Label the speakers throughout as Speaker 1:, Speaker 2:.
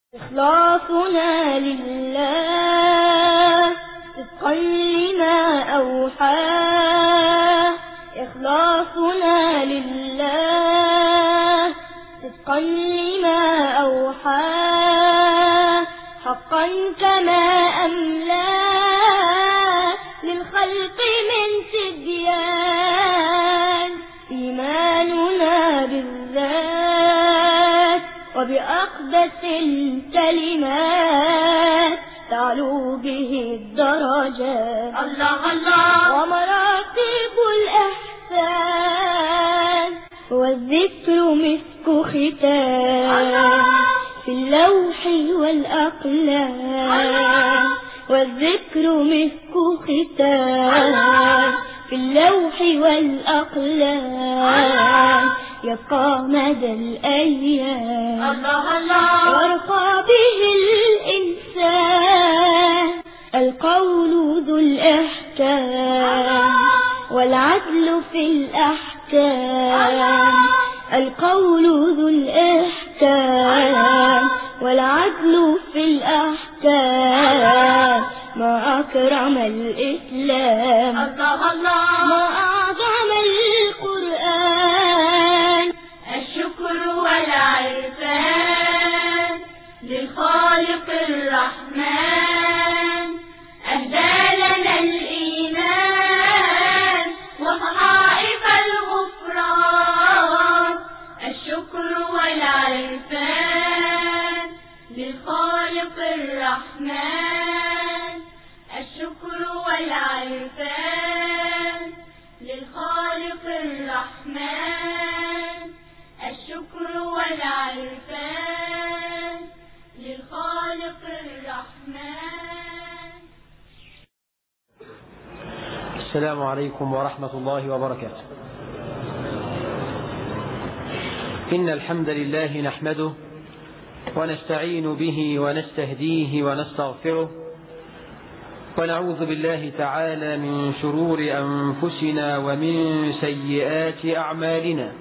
Speaker 1: إخلاصنا لله صدقا لما أوحاه. إخلاصنا لله صدقا لما أوحاه. حقا كما أملاه للخلق من تبيان. إيماننا بالذات وبأقدس الكلمات تعلو به الدرجات.
Speaker 2: الله الله
Speaker 1: ومراتب الإحسان والذكر مسك ختام في اللوح والأقلام. والذكر مسك ختام في اللوح والأقلام يبقى مدى الأيام.
Speaker 2: الله الله
Speaker 1: وارقى به الإنسان القول ذو الإحكام والعدل في الأحكام. القول ذو الإحكام والعدل في الأحكام. ما أكرم الإسلام.
Speaker 2: الله الله
Speaker 1: ما أعظم القرآن.
Speaker 2: الشكر والعرفان للخالق الرحمن. أهدى لنا الإيمان وصحائف الغفران. الشكر والعرفان للخالق الرحمن. الشكر والعرفان للخالق الرحمن. الشكر والعرفان للخالق الرحمن.
Speaker 3: السلام عليكم ورحمة الله وبركاته. إن الحمد لله نحمده ونستعين به ونستهديه ونستغفره، ونعوذ بالله تعالى من شرور أنفسنا ومن سيئات أعمالنا.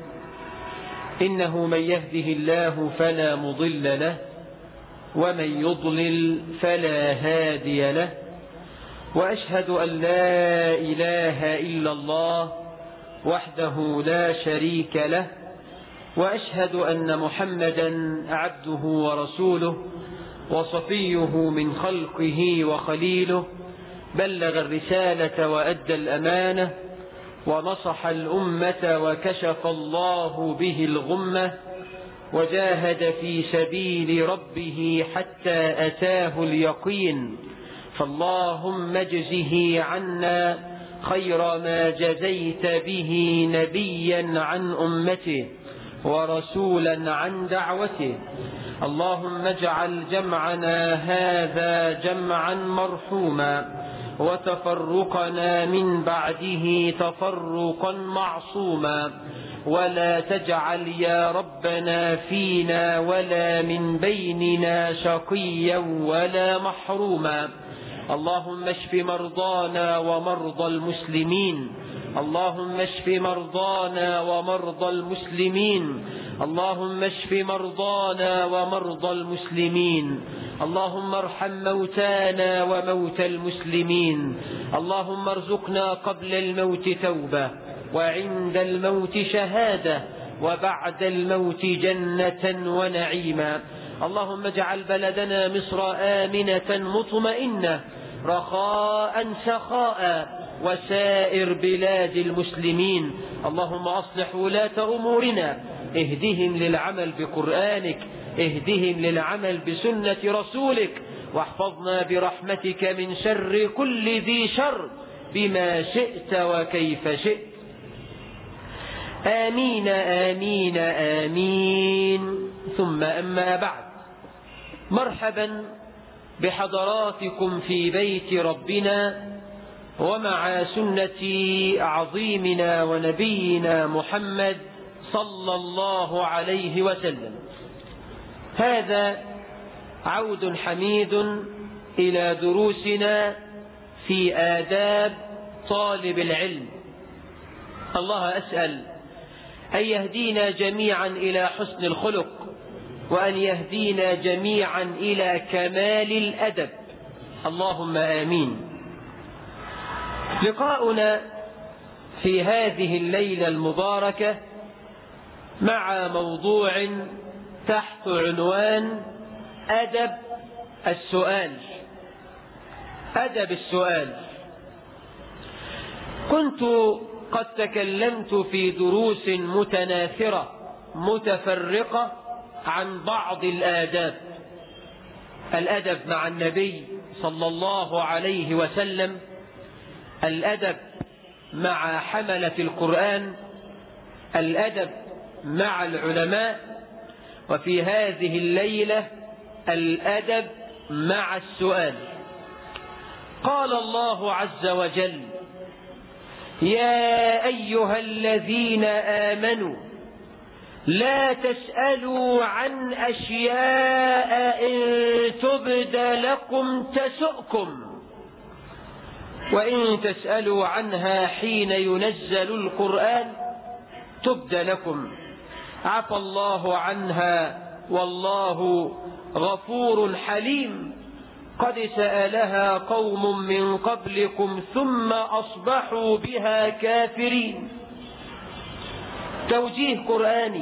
Speaker 3: إنه من يهده الله فلا مضل له ومن يضلل فلا هادي له. وأشهد أن لا إله إلا الله وحده لا شريك له. وأشهد أن محمدا عبده ورسوله وصفيه من خلقه وخليله. بلغ الرسالة وأدى الأمانة ونصح الأمة وكشف الله به الغمة. وجاهد في سبيل ربه حتى أتاه اليقين. فاللهم اجزه عنا خير ما جزيت به نبيا عن أمته ورسولا عن دعوته. اللهم اجعل جمعنا هذا جمعا مرحوما وتفرقنا من بعده تفرقا معصوما. ولا تجعل يا ربنا فينا ولا من بيننا شقيا ولا محروما. اللهم اشف مرضانا ومرضى المسلمين. اللهم اشف مرضانا ومرضى المسلمين. اللهم اشف مرضانا ومرضى المسلمين. اللهم ارحم موتانا وموتى المسلمين. اللهم ارزقنا قبل الموت توبة وعند الموت شهادة وبعد الموت جنة ونعيما. اللهم اجعل بلدنا مصر آمنة مطمئنة رخاء سخاء وسائر بلاد المسلمين. اللهم أصلح ولاة أمورنا، اهدهم للعمل بقرآنك، اهدهم للعمل بسنة رسولك، واحفظنا برحمتك من شر كل ذي شر بما شئت وكيف شئت. آمين آمين آمين. ثم أما بعد، مرحبا بحضراتكم في بيت ربنا ومع سنة عظيمنا ونبينا محمد صلى الله عليه وسلم. هذا عود حميد إلى دروسنا في آداب طالب العلم. الله أسأل أن يهدينا جميعا إلى حسن الخلق، وأن يهدينا جميعا إلى كمال الأدب، اللهم آمين. لقاؤنا في هذه الليلة المباركة مع موضوع تحت عنوان أدب السؤال. أدب السؤال. كنت قد تكلمت في دروس متناثرة متفرقة عن بعض الآداب: الأدب مع النبي صلى الله عليه وسلم، الأدب مع حملة القرآن، الأدب مع العلماء، وفي هذه الليلة الأدب مع السؤال. قال الله عز وجل: يا أيها الذين آمنوا لا تسألوا عن أشياء إن تبد لكم تسؤكم وإن تسألوا عنها حين ينزل القرآن تبد لكم عفى الله عنها والله غفور حليم. قد سألها قوم من قبلكم ثم أصبحوا بها كافرين. توجيه قرآني: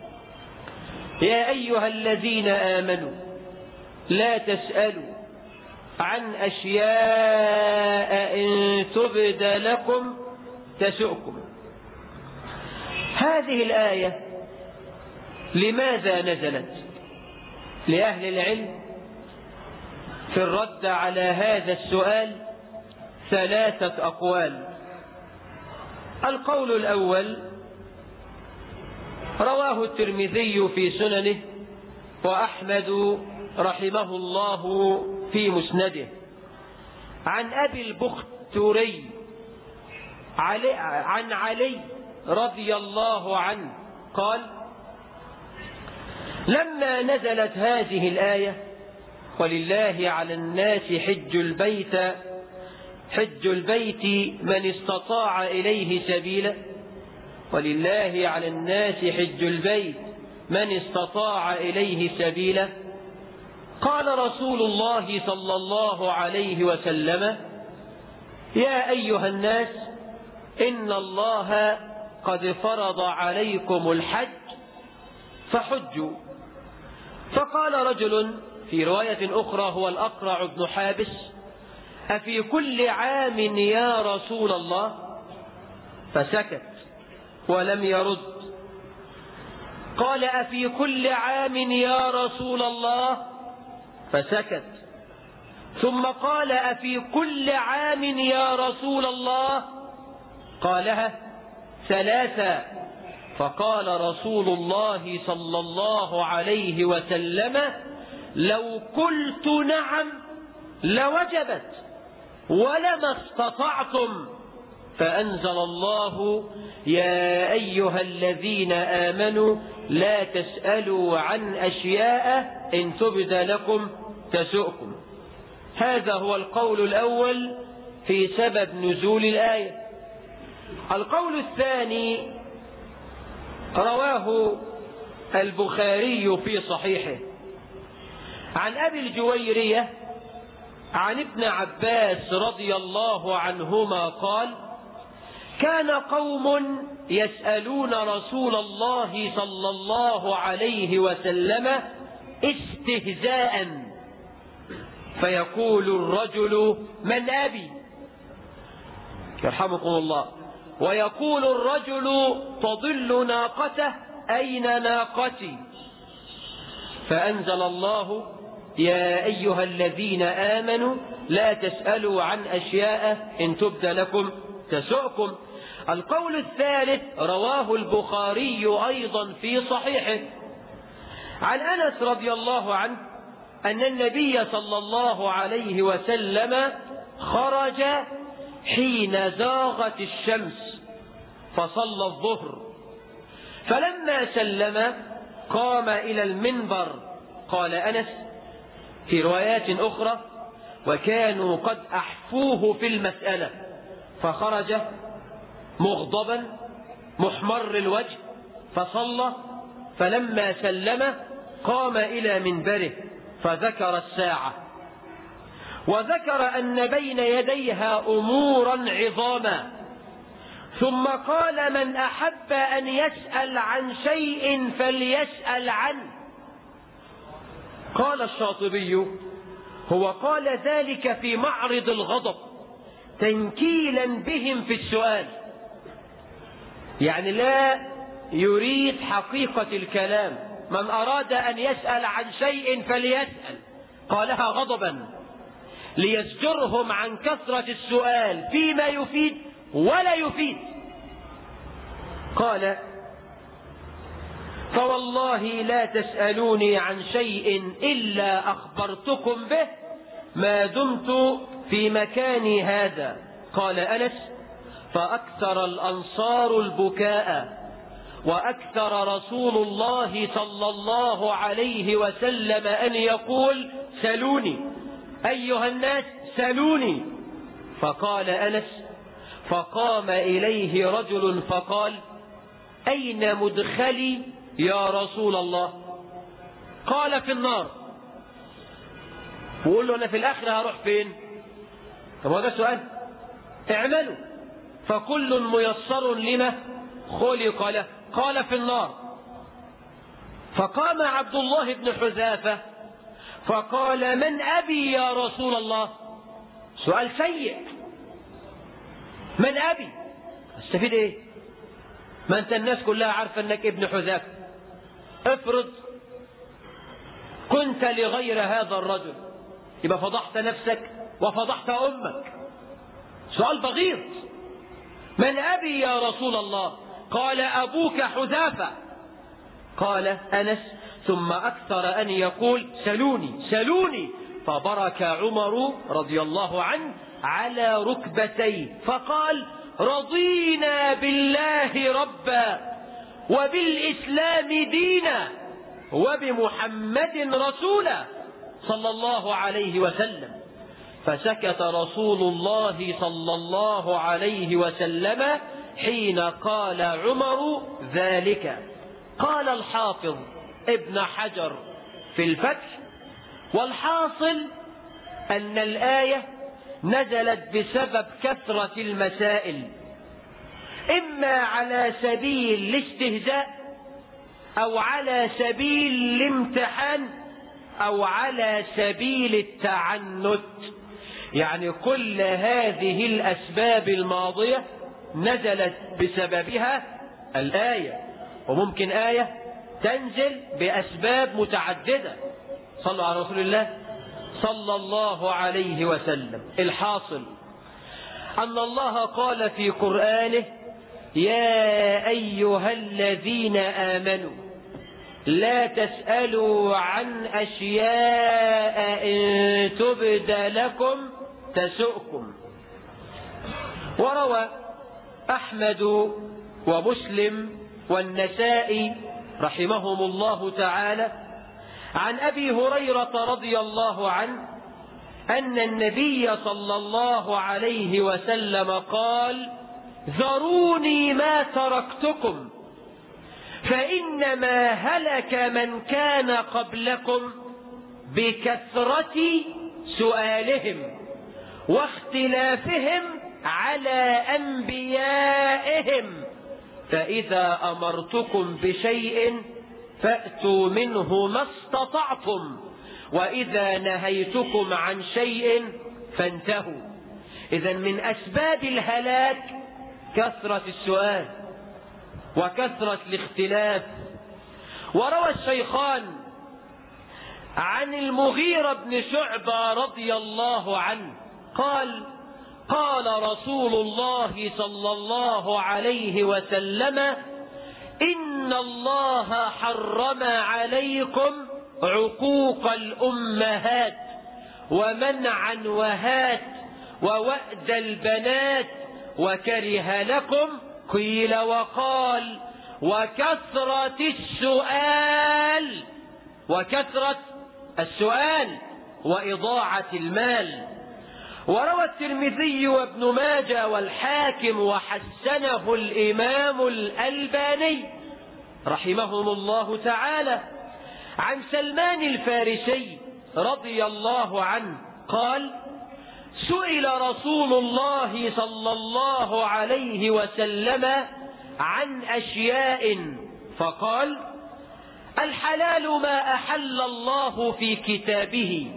Speaker 3: يا أيها الذين آمنوا لا تسألوا عن أشياء إن تبد لكم تسؤكم. هذه الآية لماذا نزلت؟ لأهل العلم في الرد على هذا السؤال 3 أقوال. القول الأول رواه الترمذي في سننه وأحمد رحمه الله في مسنده عن أبي البختري عن علي رضي الله عنه قال: لما نزلت هذه الآية: ولله على الناس حج البيت من استطاع إليه سبيلا، ولله على الناس حج البيت من استطاع إليه سبيلا، قال رسول الله صلى الله عليه وسلم: يا أيها الناس إن الله قد فرض عليكم الحج فحجوا. فقال رجل في رواية أخرى هو الأقرع بن حابس: أفي كل عام يا رسول الله؟ فسكت ولم يرد. قال: أفي كل عام يا رسول الله؟ فسكت. ثم قال: أفي كل عام يا رسول الله؟ قالها 3. فقال رسول الله صلى الله عليه وسلم: لو قلت نعم لوجبت ولما استطعتم. فأنزل الله: يا أيها الذين آمنوا لا تسألوا عن أشياء إن تبد لكم تسؤكم. هذا هو القول الأول في سبب نزول الآية. القول الثاني رواه البخاري في صحيحه عن أبي الجويرية عن ابن عباس رضي الله عنهما قال: كان قوم يسألون رسول الله صلى الله عليه وسلم استهزاء، فيقول الرجل: من أبي؟ يرحمكم الله. ويقول الرجل: تضل ناقته، أين ناقتي؟ فأنزل الله: يا أيها الذين آمنوا لا تسألوا عن أشياء إن تبد لكم تسؤكم. القول الثالث رواه البخاري أيضا في صحيحه عن أنس رضي الله عنه أن النبي صلى الله عليه وسلم خرج حين زاغت الشمس فصلى الظهر، فلما سلم قام إلى المنبر. قال أنس في روايات أخرى: وكانوا قد أحفوه في المسألة، فخرج مغضبا محمر الوجه فصلى، فلما سلم قام إلى منبره فذكر الساعة، وذكر أن بين يديها أمورا عظاما، ثم قال: من أحب أن يسأل عن شيء فليسأل عنه. قال الشاطبي: هو قال ذلك في معرض الغضب تنكيلا بهم في السؤال، يعني لا يريد حقيقة الكلام. من أراد أن يسأل عن شيء فليسأل، قالها غضبا ليزجرهم عن كثرة السؤال فيما يفيد ولا يفيد. قال: فوالله لا تسألوني عن شيء إلا أخبرتكم به ما دمت في مكاني هذا. قال أنس: فأكثر الأنصار البكاء، وأكثر رسول الله صلى الله عليه وسلم أن يقول: سلوني أيها الناس سلوني. فقال أنس: فقام إليه رجل فقال: أين مدخلي يا رسول الله؟ قال: في النار. وقول له: أنا في الآخرة هروح فين؟ طب هذا سؤال. اعملوا فكل ميسر لما خلق له. قال: في النار. فقام عبد الله بن حذافة فقال: من أبي يا رسول الله؟ سؤال سيء. من أبي؟ استفيد ايه؟ ما انت الناس كلها عارفة انك ابن حذافة. افرض كنت لغير هذا الرجل، يبقى فضحت نفسك وفضحت أمك. سؤال بغيض. من أبي يا رسول الله؟ قال: أبوك حذافة. قال أنس: ثم أكثر أن يقول: سلوني سلوني. فبرك عمر رضي الله عنه على ركبتيه فقال: رضينا بالله ربا وبالإسلام دينا وبمحمد رسولا صلى الله عليه وسلم. فسكت رسول الله صلى الله عليه وسلم حين قال عمر ذلك. قال الحافظ ابن حجر في الفتح: والحاصل أن الآية نزلت بسبب كثرة المسائل، إما على سبيل الاستهزاء أو على سبيل الامتحان أو على سبيل التعنت. يعني كل هذه الأسباب الماضية نزلت بسببها الآية، وممكن آية تنزل بأسباب متعددة. صلوا على رسول الله صلى الله عليه وسلم. الحاصل أن الله قال في قرآنه: يا أيها الذين آمنوا لا تسألوا عن أشياء إن تبد لكم تسؤكم. وروى أحمد ومسلم والنسائي رحمهم الله تعالى عن أبي هريرة رضي الله عنه أن النبي صلى الله عليه وسلم قال: ذروني ما تركتكم فإنما هلك من كان قبلكم بكثرة سؤالهم واختلافهم على أنبيائهم، فإذا أمرتكم بشيء فأتوا منه ما استطعتم، وإذا نهيتكم عن شيء فانتهوا. إذن من أسباب الهلاك كثرة السؤال وكثرة الاختلاف. وروى الشيخان عن المغيرة بن شعبة رضي الله عنه قال: قال رسول الله صلى الله عليه وسلم: إن الله حرم عليكم عقوق الأمهات ومنع الوهات ووأد البنات، وكره لكم قيل وقال وكثرة السؤال وإضاعة المال. وروى الترمذي وابن ماجه والحاكم وحسنه الإمام الألباني رحمهم الله تعالى عن سلمان الفارسي رضي الله عنه قال: سئل رسول الله صلى الله عليه وسلم عن أشياء فقال: الحلال ما أحل الله في كتابه،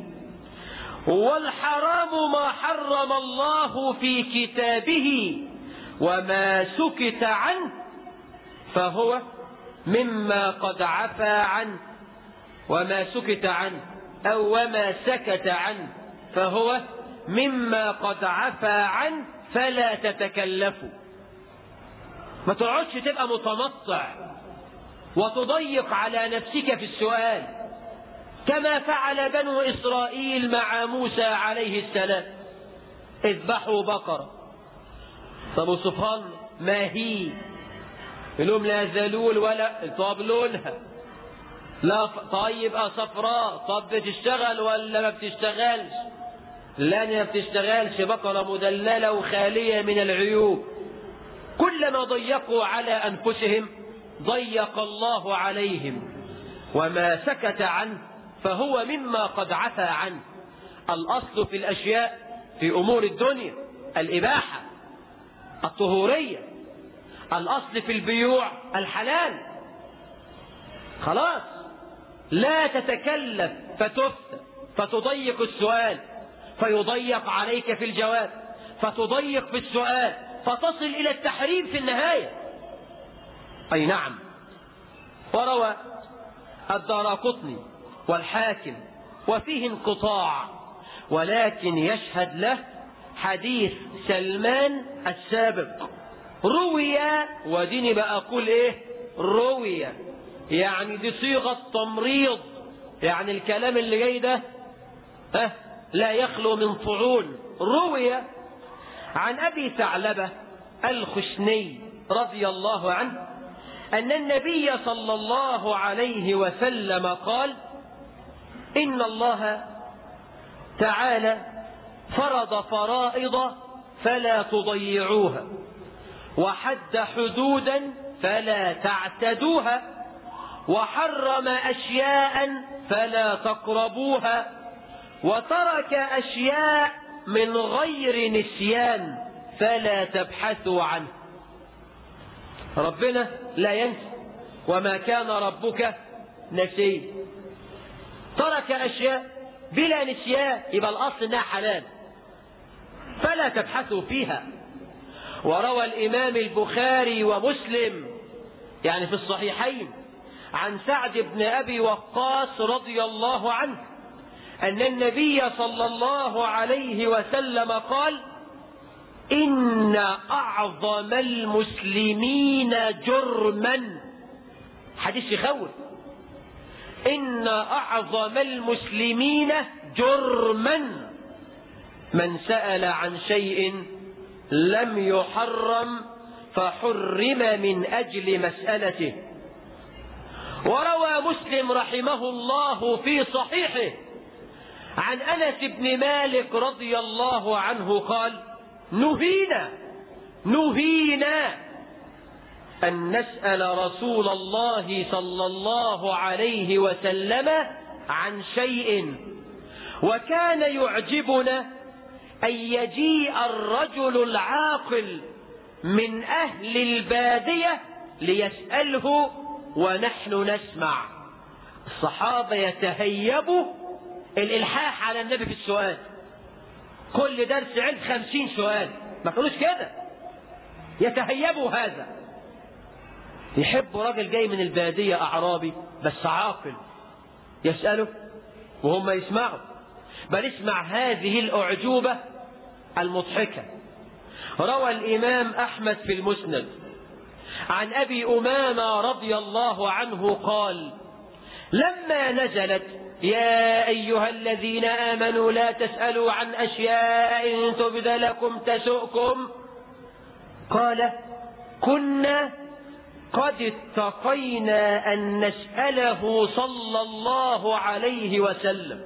Speaker 3: والحرام ما حرم الله في كتابه، وما سكت عنه فهو مما قد عفا عنه. وما سكت عنه أو وما سكت عنه فهو مما قد عفا عنه، فلا تتكلفوا. ما تقعدش تبقى متمطع وتضيق على نفسك في السؤال كما فعل بنو إسرائيل مع موسى عليه السلام: اذبحوا بقرة. طب سبحان ما هي؟ لهم لا ذلول ولا طب لونها لا طيب صفراء. طب بتشتغل ولا ما بتشتغلش؟ لا ما بتشتغلش، بقرة مدللة وخالية من العيوب. كلما ضيقوا على أنفسهم ضيق الله عليهم. وما سكت عنه فهو مما قد عفا عنه. الأصل في الأشياء في أمور الدنيا الإباحة الطهورية. الأصل في البيوع الحلال. خلاص، لا تتكلف فتفتى فتضيق السؤال فيضيق عليك في الجواب، فتضيق في السؤال فتصل إلى التحريم في النهاية. أي نعم. وروى الدارقطني والحاكم وفيه انقطاع، ولكن يشهد له حديث سلمان السابق. روي، وديني بقى أقول إيه روي، يعني دي صيغة تمريض، يعني الكلام اللي جاي ده لا يخلو من طعون. روي عن أبي ثعلبة الخشني رضي الله عنه أن النبي صلى الله عليه وسلم قال: إن الله تعالى فرض فرائض فلا تضيعوها، وحد حدودا فلا تعتدوها، وحرم أشياء فلا تقربوها، وترك أشياء من غير نسيان فلا تبحثوا عنه. ربنا لا ينسى، وما كان ربك نسيا. ترك أشياء بلا نسيان، يبقى الأصل إنها حلال فلا تبحثوا فيها. وروى الإمام البخاري ومسلم يعني في الصحيحين عن سعد بن أبي وقاص رضي الله عنه أن النبي صلى الله عليه وسلم قال: إن أعظم المسلمين جرما. حديث يخوف. إن أعظم المسلمين جرما من سأل عن شيء لم يحرم فحرم من أجل مسألته. وروى مسلم رحمه الله في صحيحه عن أنس بن مالك رضي الله عنه قال: نهينا أن نسأل رسول الله صلى الله عليه وسلم عن شيء، وكان يعجبنا أن يجيء الرجل العاقل من أهل البادية ليسأله ونحن نسمع. الصحابة يتهيبوا الإلحاح على النبي في السؤال. كل درس عند 50 سؤال، ما كانوش كده، يتهيبوا هذا. يحبوا راجل جاي من البادية أعرابي بس عاقل يسأله وهم يسمعوا. بل اسمع هذه الأعجوبة المضحكة. روى الإمام أحمد في المسند عن أبي أمامة رضي الله عنه قال: لما نزلت يا أيها الذين آمنوا لا تسألوا عن أشياء إن تبد لكم تسؤكم، قال: كنا قد اتقينا أن نسأله صلى الله عليه وسلم،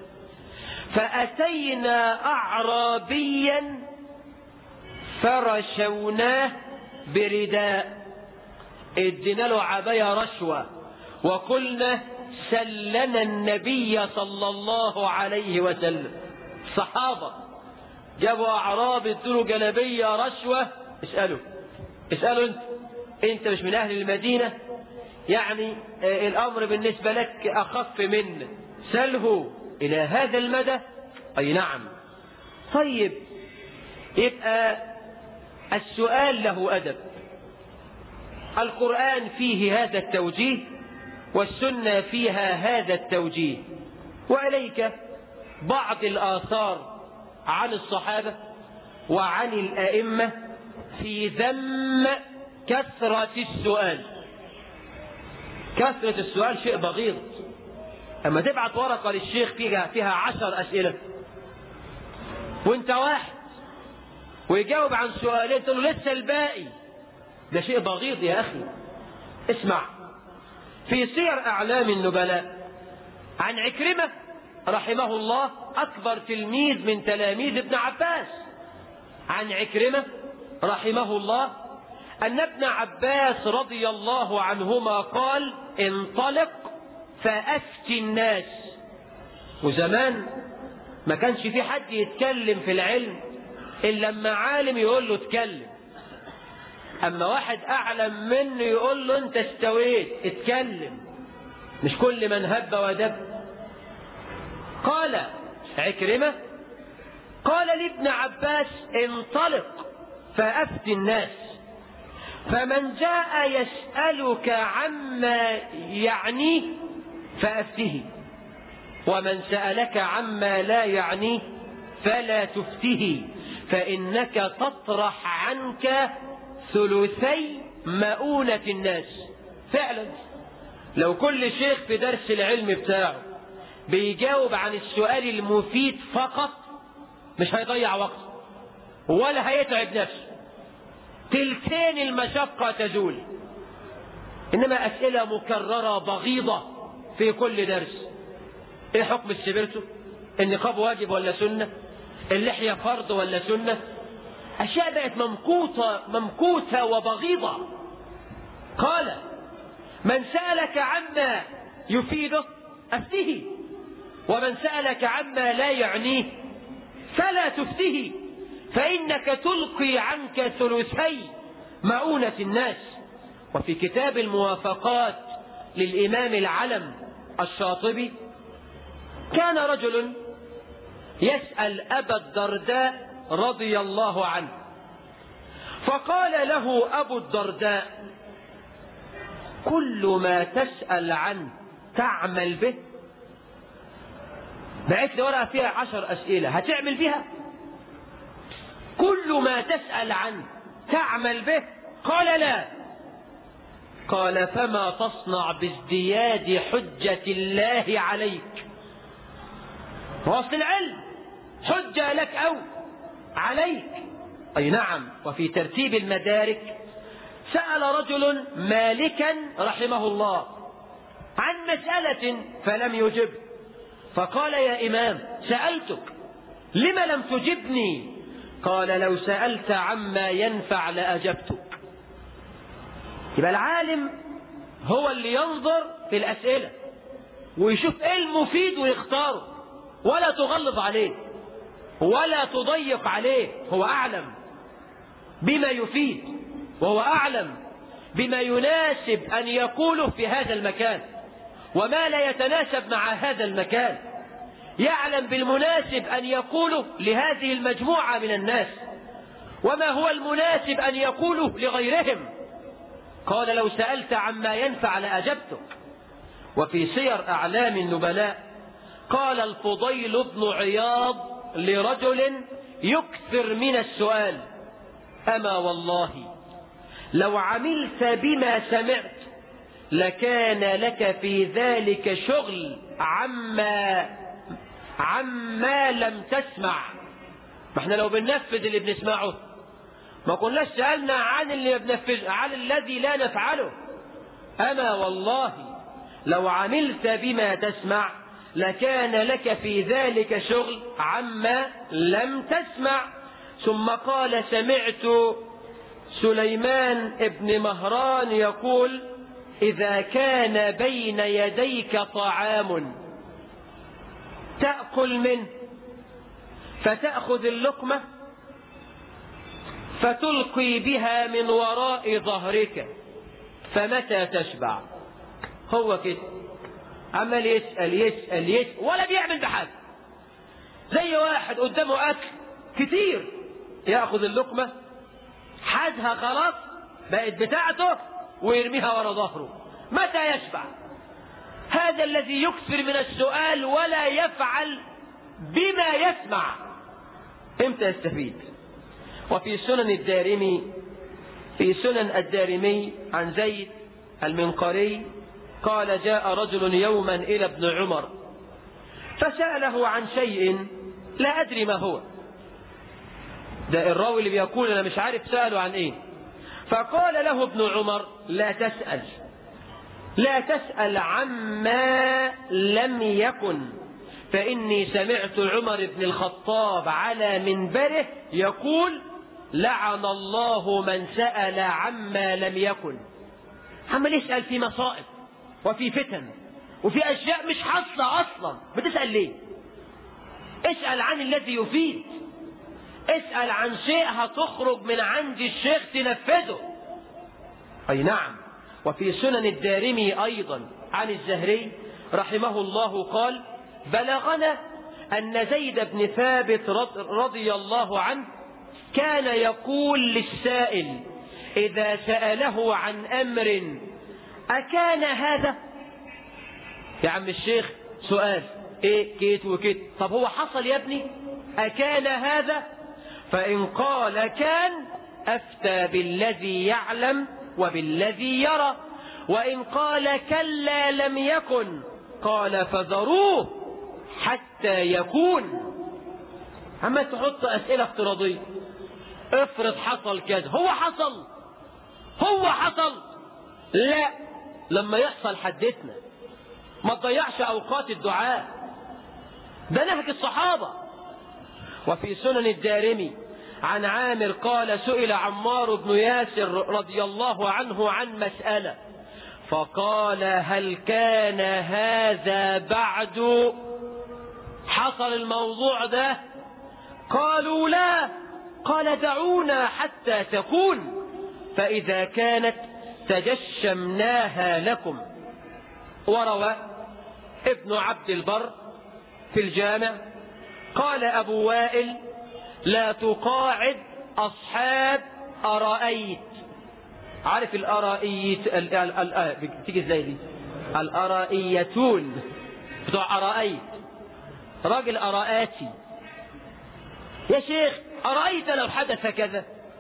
Speaker 3: فأتينا أعرابيا فرشوناه برداء، ادينا له عباية رشوة وقلنا سلنا النبي صلى الله عليه وسلم. الصحابة جابوا أعراب ادوا جلبية رشوة. اسألوا انت مش من أهل المدينة؟ يعني الأمر بالنسبة لك أخف منه، سله إلى هذا المدى. أي نعم. طيب، يبقى السؤال له أدب. القرآن فيه هذا التوجيه والسنة فيها هذا التوجيه. وإليك بعض الآثار عن الصحابة وعن الأئمة في ذم كثرة السؤال. كثرة السؤال شيء بغيض. أما تبعت ورقة للشيخ فيها 10 أسئلة وانت واحد ويجاوب عن سؤالين تقول له لسه الباقي، ده شيء بغيض يا أخي. اسمع، في سير أعلام النبلاء عن عكرمة رحمه الله، أكبر تلميذ من تلاميذ ابن عباس، عن عكرمة رحمه الله أن ابن عباس رضي الله عنهما قال: انطلق فأفت الناس. وزمان ما كانش في حد يتكلم في العلم إلا لما عالم يقول له اتكلم، أما واحد أعلم منه يقول له أنت استويت اتكلم، مش كل من هب ودب. قال عكرمة قال لابن عباس: انطلق فأفت الناس، فمن جاء يسألك عما يعنيه فأفته، ومن سألك عما لا يعنيه فلا تفته، فإنك تطرح عنك ثلثي مؤونة الناس. فعلا لو كل شيخ في درس العلم بتاعه بيجاوب عن السؤال المفيد فقط مش هيضيع وقته ولا هيتعب نفسه، تلتين المشقة تزول. إنما أسئلة مكررة بغيضة في كل درس: إيه حكم السبرتو؟ النقاب واجب ولا سنة؟ اللحية فرض ولا سنة؟ أشياء بقت ممكوتة وبغيضة. قال: من سألك عما يفيده أفته، ومن سألك عما لا يعنيه فلا تفته، فإنك تلقي عنك ثلثي مؤونة الناس. وفي كتاب الموافقات للإمام العلم الشاطبي كان رجل يسأل أبا الدرداء رضي الله عنه، فقال له أبو الدرداء: كل ما تسأل عنه تعمل به؟ بعت لي ورقة فيها 10 أسئلة، هتعمل بها؟ كل ما تسأل عنه تعمل به؟ قال: لا. قال: فما تصنع بازدياد حجة الله عليك؟ وأصل العلم حجة لك أو عليك. أي نعم. وفي ترتيب المدارك سأل رجل مالكا رحمه الله عن مسألة فلم يجب، فقال: يا إمام سألتك لم لم تجبني؟ قال: لو سألت عما ينفع لأجبتك. يبقى العالم هو اللي ينظر في الأسئلة ويشوف ايه المفيد ويختاره، ولا تغلظ عليه ولا تضيق عليه. هو أعلم بما يفيد، وهو أعلم بما يناسب أن يقوله في هذا المكان وما لا يتناسب مع هذا المكان. يعلم بالمناسب أن يقوله لهذه المجموعة من الناس وما هو المناسب أن يقوله لغيرهم. قال: لو سألت عما ينفع لأجبتك. وفي سير أعلام النبلاء قال الفضيل بن عياض لرجل يكثر من السؤال: أما والله لو عملت بما سمعت لكان لك في ذلك شغل عما لم تسمع. ما احنا لو بننفذ اللي بنسمعه ما كناش سألنا عن اللي بننفذ، عن الذي لا نفعله. أما والله لو عملت بما تسمع لكان لك في ذلك شغل عما لم تسمع. ثم قال: سمعت سليمان ابن مهران يقول: إذا كان بين يديك طعام تأكل منه فتأخذ اللقمة فتلقي بها من وراء ظهرك فمتى تشبع؟ هو كده عمال يسأل ولا بيعمل بحاجة، زي واحد قدامه أكل كتير يأخذ اللقمة حازها خلاص بقت بتاعته ويرميها ورا ظهره. متى يشبع؟ هذا الذي يكثر من السؤال ولا يفعل بما يسمع امتى يستفيد؟ وفي سنن الدارمي عن زيد المنقري قال جاء رجل يوما إلى ابن عمر فسأله عن شيء لا أدري ما هو. ده الراوي اللي بيقول أنا مش عارف سأله عن إيه. فقال له ابن عمر لا تسأل عما لم يكن، فإني سمعت عمر بن الخطاب على منبره يقول لعن الله من سأل عما لم يكن. عمال يسأل في مصائب وفي فتن وفي أشياء مش حاصلة أصلا، بتسأل ليه؟ اسأل عن الذي يفيد، اسأل عن شيء هتخرج من عند الشيخ تنفذه. أي نعم. وفي سنن الدارمي أيضا عن الزهري رحمه الله قال بلغنا أن زيد بن ثابت رضي الله عنه كان يقول للسائل إذا سأله عن أمر أكان هذا؟ يا عم الشيخ سؤال إيه كيت وكيت، طب هو حصل يا ابني؟ أكان هذا؟ فإن قال كان أفتى بالذي يعلم وبالذي يرى، وإن قال كلا لم يكن قال فذروه حتى يكون. أما تحط أسئلة افتراضية، افرض حصل كذا، هو حصل لا، لما يحصل حدثنا، ما تضيعش أوقات الدعاء، ده نهج الصحابة. وفي سنن الدارمي عن عامر قال سئل عمار بن ياسر رضي الله عنه عن مسألة فقال هل كان هذا بعد؟ حصل الموضوع ده؟ قالوا لا. قال دعونا حتى تكون، فإذا كانت تجشمناها لكم. وروى ابن عبد البر في الجامع قال أبو وائل لا تقاعد أصحاب أرأيت. عارف الأرائيت بتيجي ازاي دي؟ الأرائيتون بتوع أرأيت، راجل أرآتي. يا شيخ أرأيت لو حدث كذا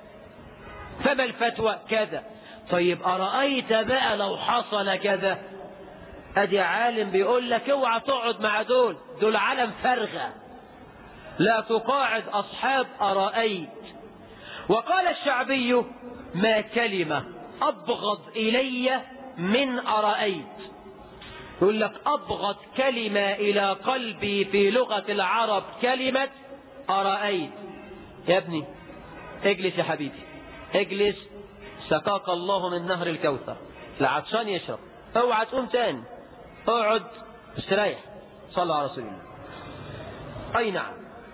Speaker 3: فما الفتوى كذا؟ طيب أرأيت بقى لو حصل كذا؟ أدي عالم بيقول لك اوعى تقعد مع دول عالم فرغة. لا تقاعد أصحاب أرأيت. وقال الشعبي ما كلمة أبغض إلي من أرأيت. يقول لك أبغض كلمة إلى قلبي في لغة العرب كلمة أرأيت. يا ابني اجلس يا حبيبي اجلس، سقاك الله من نهر الكوثر، العطشان يشرب، اوعى تقوم تاني، اقعد استريح، صلى على رسول الله. أي نعم.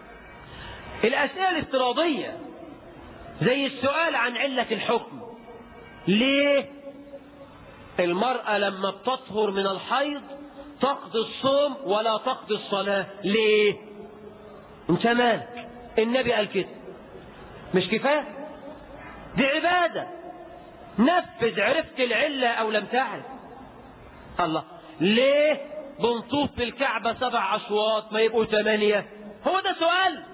Speaker 3: الأسئلة الافتراضية زي السؤال عن علة الحكم. ليه المرأة لما بتطهر من الحيض تقضي الصوم ولا تقضي الصلاة؟ ليه؟ انت مالك؟ النبي قال كده، مش كفاية؟ دي عبادة، نفذ. عرفت العلة أو لم تعرف؟ الله، ليه بنطوف بالكعبة 7 أشواط ما يبقوا 8؟ هو ده سؤال؟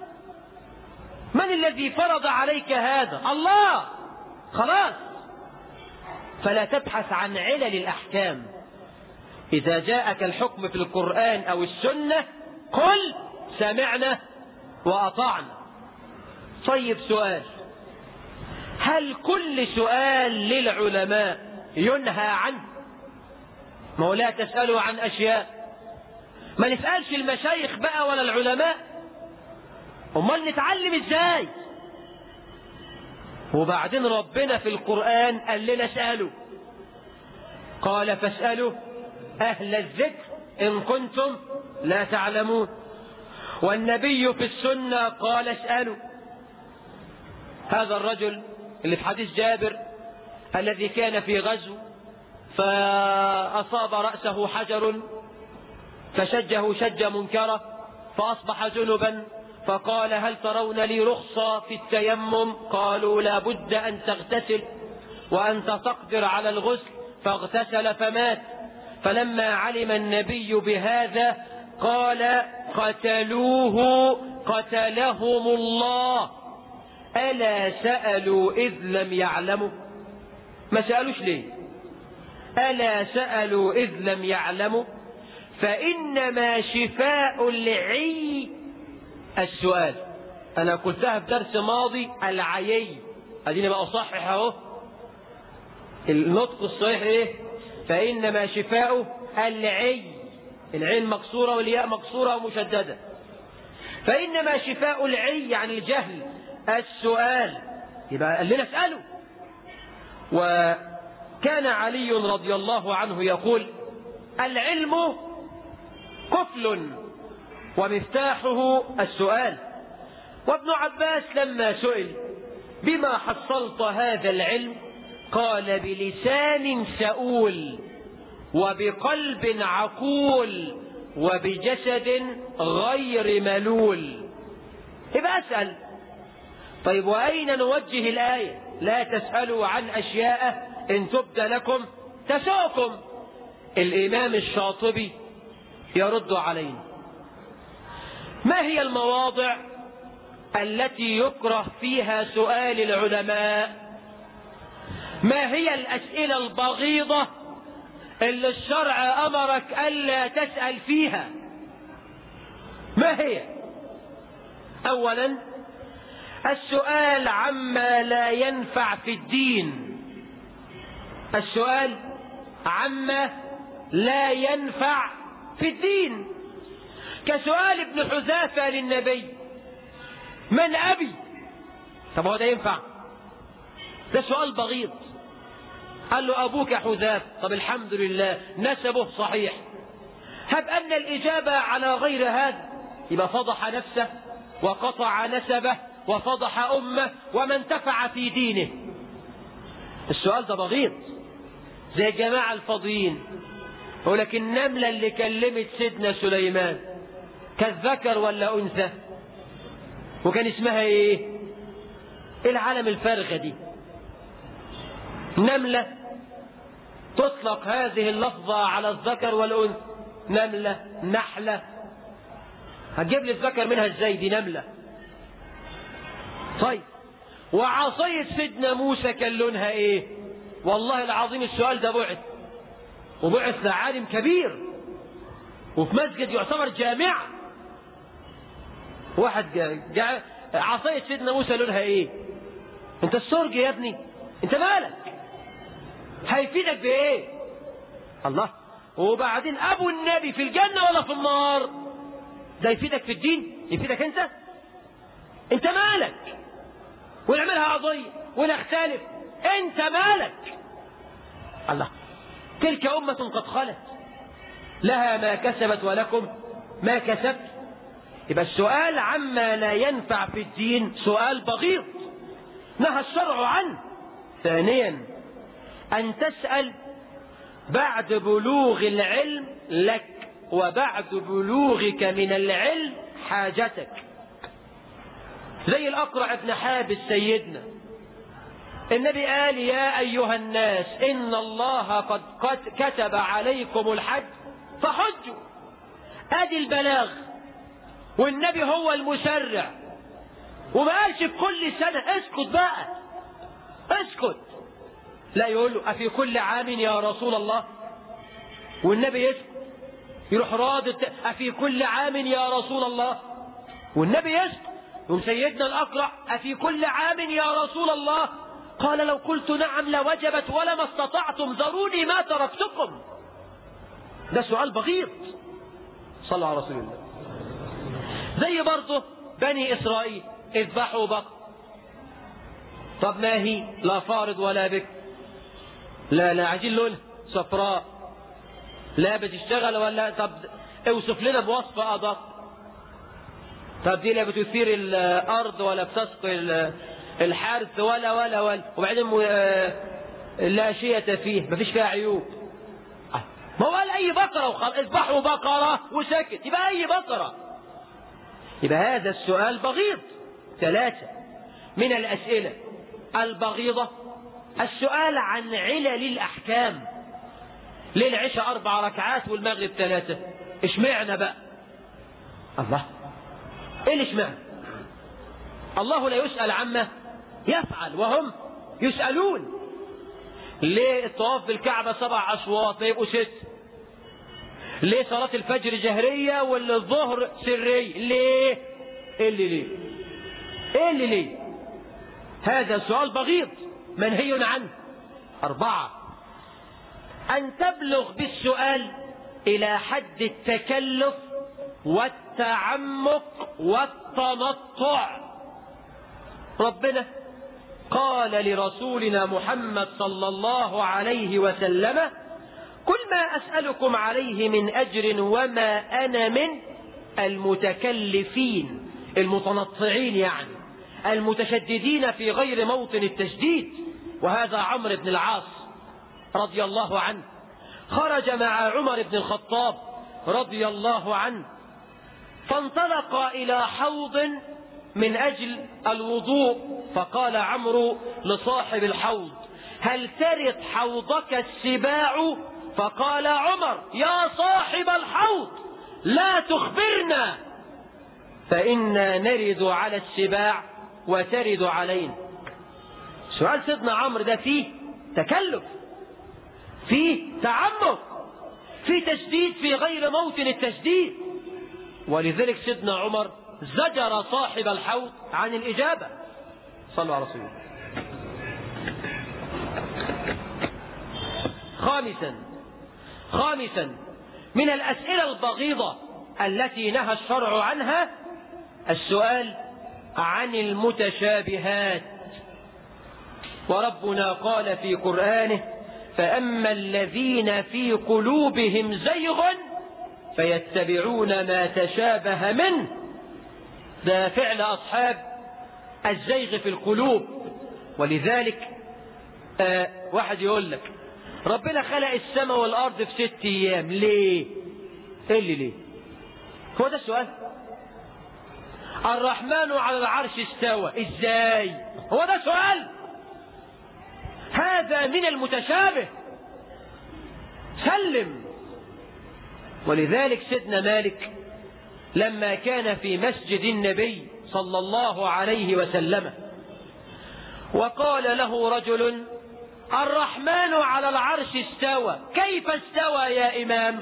Speaker 3: من الذي فرض عليك هذا؟ الله. خلاص، فلا تبحث عن علل الأحكام. إذا جاءك الحكم في القرآن أو السنة قل سمعنا وأطعنا. طيب سؤال، هل كل سؤال للعلماء ينهى عنه؟ ما هو لا تسألوا عن أشياء، ما نسألش المشايخ بقى ولا العلماء، امال نتعلم ازاي؟ وبعدين ربنا في القرآن قال لنا اسألوا. قال فاسألوا أهل الذكر إن كنتم لا تعلمون. والنبي في السنة قال اسألوا. هذا الرجل اللي في حديث جابر الذي كان في غزو فأصاب رأسه حجر فشجه شجة منكرة فأصبح جنبا، فقال هل ترون لي رخصة في التيمم؟ قالوا لا بد أن تغتسل وأنت تقدر على الغسل، فاغتسل فمات. فلما علم النبي بهذا قال قتلوه قتلهم الله، ألا سألوا إذ لم يعلموا؟ ما سألوش ليه؟ ألا سألوا إذ لم يعلموا؟ فإنما شفاء العي السؤال. أنا قلتها في درس ماضي العيي، أديني بقى أصحح أهو النطق الصحيح إيه؟ فإنما شفاء العي، العين مكسورة والياء مكسورة ومشددة. فإنما شفاء العي يعني الجهل السؤال، يبقى قال لنا اسألوا. وكان علي رضي الله عنه يقول العلم قفل ومفتاحه السؤال. وابن عباس لما سئل بما حصلت هذا العلم قال بلسان سؤول وبقلب عقول وبجسد غير ملول. يبقى أسأل. طيب وأين نوجه الآية؟ لا تسألوا عن أشياء إن تبد لكم تسؤكم. الإمام الشاطبي يرد علينا. ما هي المواضع التي يكره فيها سؤال العلماء؟ ما هي الأسئلة البغيضة اللي الشرع أمرك ألا تسأل فيها؟ ما هي؟ أولا السؤال عما لا ينفع في الدين. السؤال عما لا ينفع في الدين، كسؤال ابن حذافة للنبي من أبي؟ طب هو ده ينفع؟ ده سؤال بغيض. قال له أبوك حذافة. طب الحمد لله نسبه صحيح. هب أن الإجابة على غير هذا يبقى فضح نفسه وقطع نسبه وفضح أمه وما انتفع في دينه. السؤال ده بغيض. زي الجماعة الفاضيين يقول لك النملة اللي كلمت سيدنا سليمان كانت ذكر ولا أنثى؟ وكان اسمها ايه؟ العالم الفارغة دي. نملة تطلق هذه اللفظة على الذكر والأنثى. نملة، نحلة، هتجيب لي الذكر منها ازاي؟ دي نملة. طيب وعصاية سيدنا موسى كان لونها ايه؟ والله العظيم السؤال ده بعث، وبعث لعالم كبير وفي مسجد يعتبر جامع. واحد جاء عصاية سيدنا موسى لونها ايه؟ انت السرج يا ابني، انت مالك؟ هيفيدك بايه؟ الله. وبعدين ابو النبي في الجنة ولا في النار؟ ده يفيدك في الدين؟ يفيدك انت؟ انت مالك؟ ونعملها قضية ونختلف، انت مالك؟ الله. تلك أمة قد خلت لها ما كسبت ولكم ما كسبت. يبقى السؤال عما لا ينفع في الدين سؤال بغيض نهى الشرع عنه. ثانيا أن تسأل بعد بلوغ العلم لك وبعد بلوغك من العلم حاجتك. زي الأقرع بن حابس سيدنا، النبي قال يا أيها الناس إن الله قد كتب عليكم الحج فحجوا. ادي البلاغ، والنبي هو المشرع، وما قالش في كل سنة. اسكت بقى، اسكت. لا يقول له أفي كل عام يا رسول الله؟ والنبي يسكت. يروح رادد أفي كل عام يا رسول الله؟ والنبي يسكت. يقوم سيدنا الأقرع أفي كل عام يا رسول الله؟ قال لو قلت نعم لوجبت ولما استطعتم ذروني ما تركتكم. ده سؤال بغيض. صلى على رسول الله. زي برضه بني إسرائيل اذبحوا بقر. طب ما هي؟ لا فارض ولا بكر. لا عايزين لونها صفراء. لا بتشتغل ولا؟ طب اوصف لنا بوصفة أدق. طب دي لا بتثير الأرض ولا بتسقي الحرث ولا وبعدين لا شيء فيه، مفيش فيها عيوب. ما هو قال أي بقرة وخلاص، اذبحوا بقرة وسكت، يبقى أي بقرة. يبقى هذا السؤال بغيض. 3 من الأسئلة البغيضة السؤال عن علل الأحكام. ليه العشاء 4 ركعات والمغرب 3؟ اشمعنى بقى؟ الله، ايه اللي اشمعنى؟ الله لا يسأل عما يفعل وهم يسألون. ليه الطواف بالكعبة 7 أشواط ما يبقوا 6؟ ليه صلاة الفجر جهرية والظهر سرية؟ ليه؟ ايه اللي ليه؟ ايه اللي ليه؟ هذا سؤال بغيض منهي عنه. 4 أن تبلغ بالسؤال إلى حد التكلف والتعمق والتنطع. ربنا قال لرسولنا محمد صلى الله عليه وسلم: قل ما أسألكم عليه من أجر وما أنا من المتكلفين، المتنطعين يعني المتشددين في غير موطن التشديد. وهذا عمرو بن العاص رضي الله عنه خرج مع عمر بن الخطاب رضي الله عنه، فانطلق إلى حوض من أجل الوضوء، فقال عمرو لصاحب الحوض: هل ترد حوضك السباع؟ فقال عمر: يا صاحب الحوض لا تخبرنا، فإنا نرد على السباع وترد علينا. سؤال سيدنا عمرو ده فيه تكلف، فيه تعمق، فيه تشديد في غير موطن التشديد. ولذلك سيدنا عمر زجر صاحب الحوض عن الإجابة. صلوا على رسول الله. 5 من الأسئلة البغيضة التي نهى الشرع عنها السؤال عن المتشابهات. وربنا قال في قرآنه: فأما الذين في قلوبهم زيغ فيتبعون ما تشابه منه. ده فعل أصحاب الزيغ في القلوب. ولذلك واحد يقول لك: ربنا خلق السماء والأرض في 6 أيام، ليه؟ ايه اللي ليه؟ هو ده السؤال. الرحمن على العرش استوى، ازاي؟ هو ده سؤال. هذا من المتشابه. سلم. ولذلك سيدنا مالك لما كان في مسجد النبي صلى الله عليه وسلم وقال له رجل: الرحمن على العرش استوى، كيف استوى يا إمام؟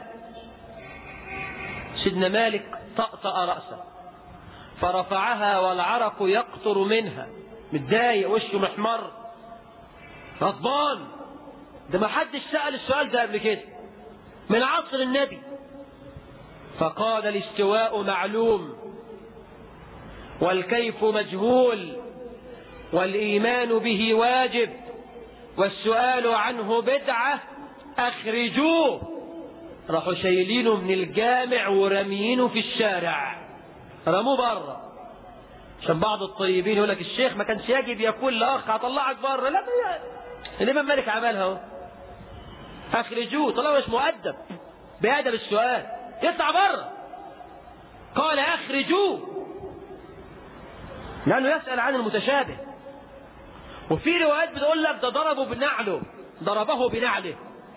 Speaker 3: سيدنا مالك طأطأ رأسه فرفعها والعرق يقطر منها، متضايق، وشه محمر، غضبان. ده ما حدش سأل السؤال ده قبل كده من عصر النبي. فقال: الاستواء معلوم والكيف مجهول والإيمان به واجب والسؤال عنه بدعة، أخرجوه. راحوا شايلينه من الجامع ورميينه في الشارع، رموه بره. عشان بعض الطيبين يقول لك: الشيخ ما كانش يجب يقول لأخ هطلعك بره. لا، الإمام مالك عملها اهو. أخرجوه، طالما مش مؤدب بأدب السؤال يطلع بره. قال: أخرجوه، لأنه يسأل عن المتشابه. وفي روايات بتقول لك ده ضربه بنعله.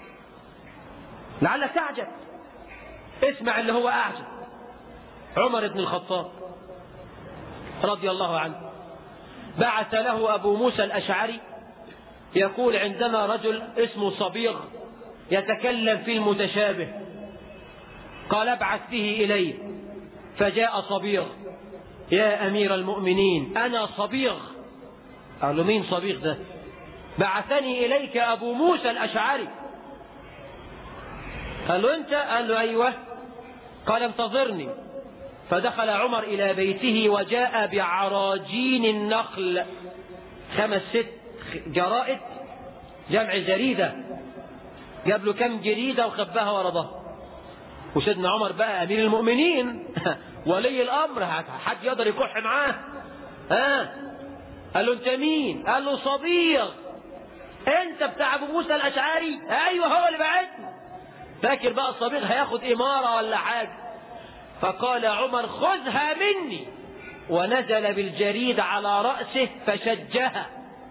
Speaker 3: لعلك تعجب. اسمع اللي هو أعجب. عمر بن الخطاب رضي الله عنه بعث له أبو موسى الأشعري يقول: عندنا رجل اسمه صبيغ يتكلم في المتشابه، قال: ابعث به إلي. فجاء صبيغ: يا أمير المؤمنين أنا صبيغ. قال له: مين صبيغ ده؟ بعثني إليك أبو موسى الأشعري. قال له: أنت؟ قال له: أيوة. قال: انتظرني. فدخل عمر إلى بيته وجاء بعراجين النخل، 5 6 جرائد، جمع جريدة، جاب له كام جريدة وخباها ورا ظهره. وسيدنا عمر بقى أمير المؤمنين ولي الأمر، حد يقدر يكح معاه؟ قال له أنت مين؟ قال له صبيغ. أنت بتاع أبو موسى الأشعري؟ أيوه هو اللي بعتني. فاكر بقى الصبيغ هياخد إمارة ولا حاجة. فقال عمر خذها مني، ونزل بالجريد على رأسه فشجها،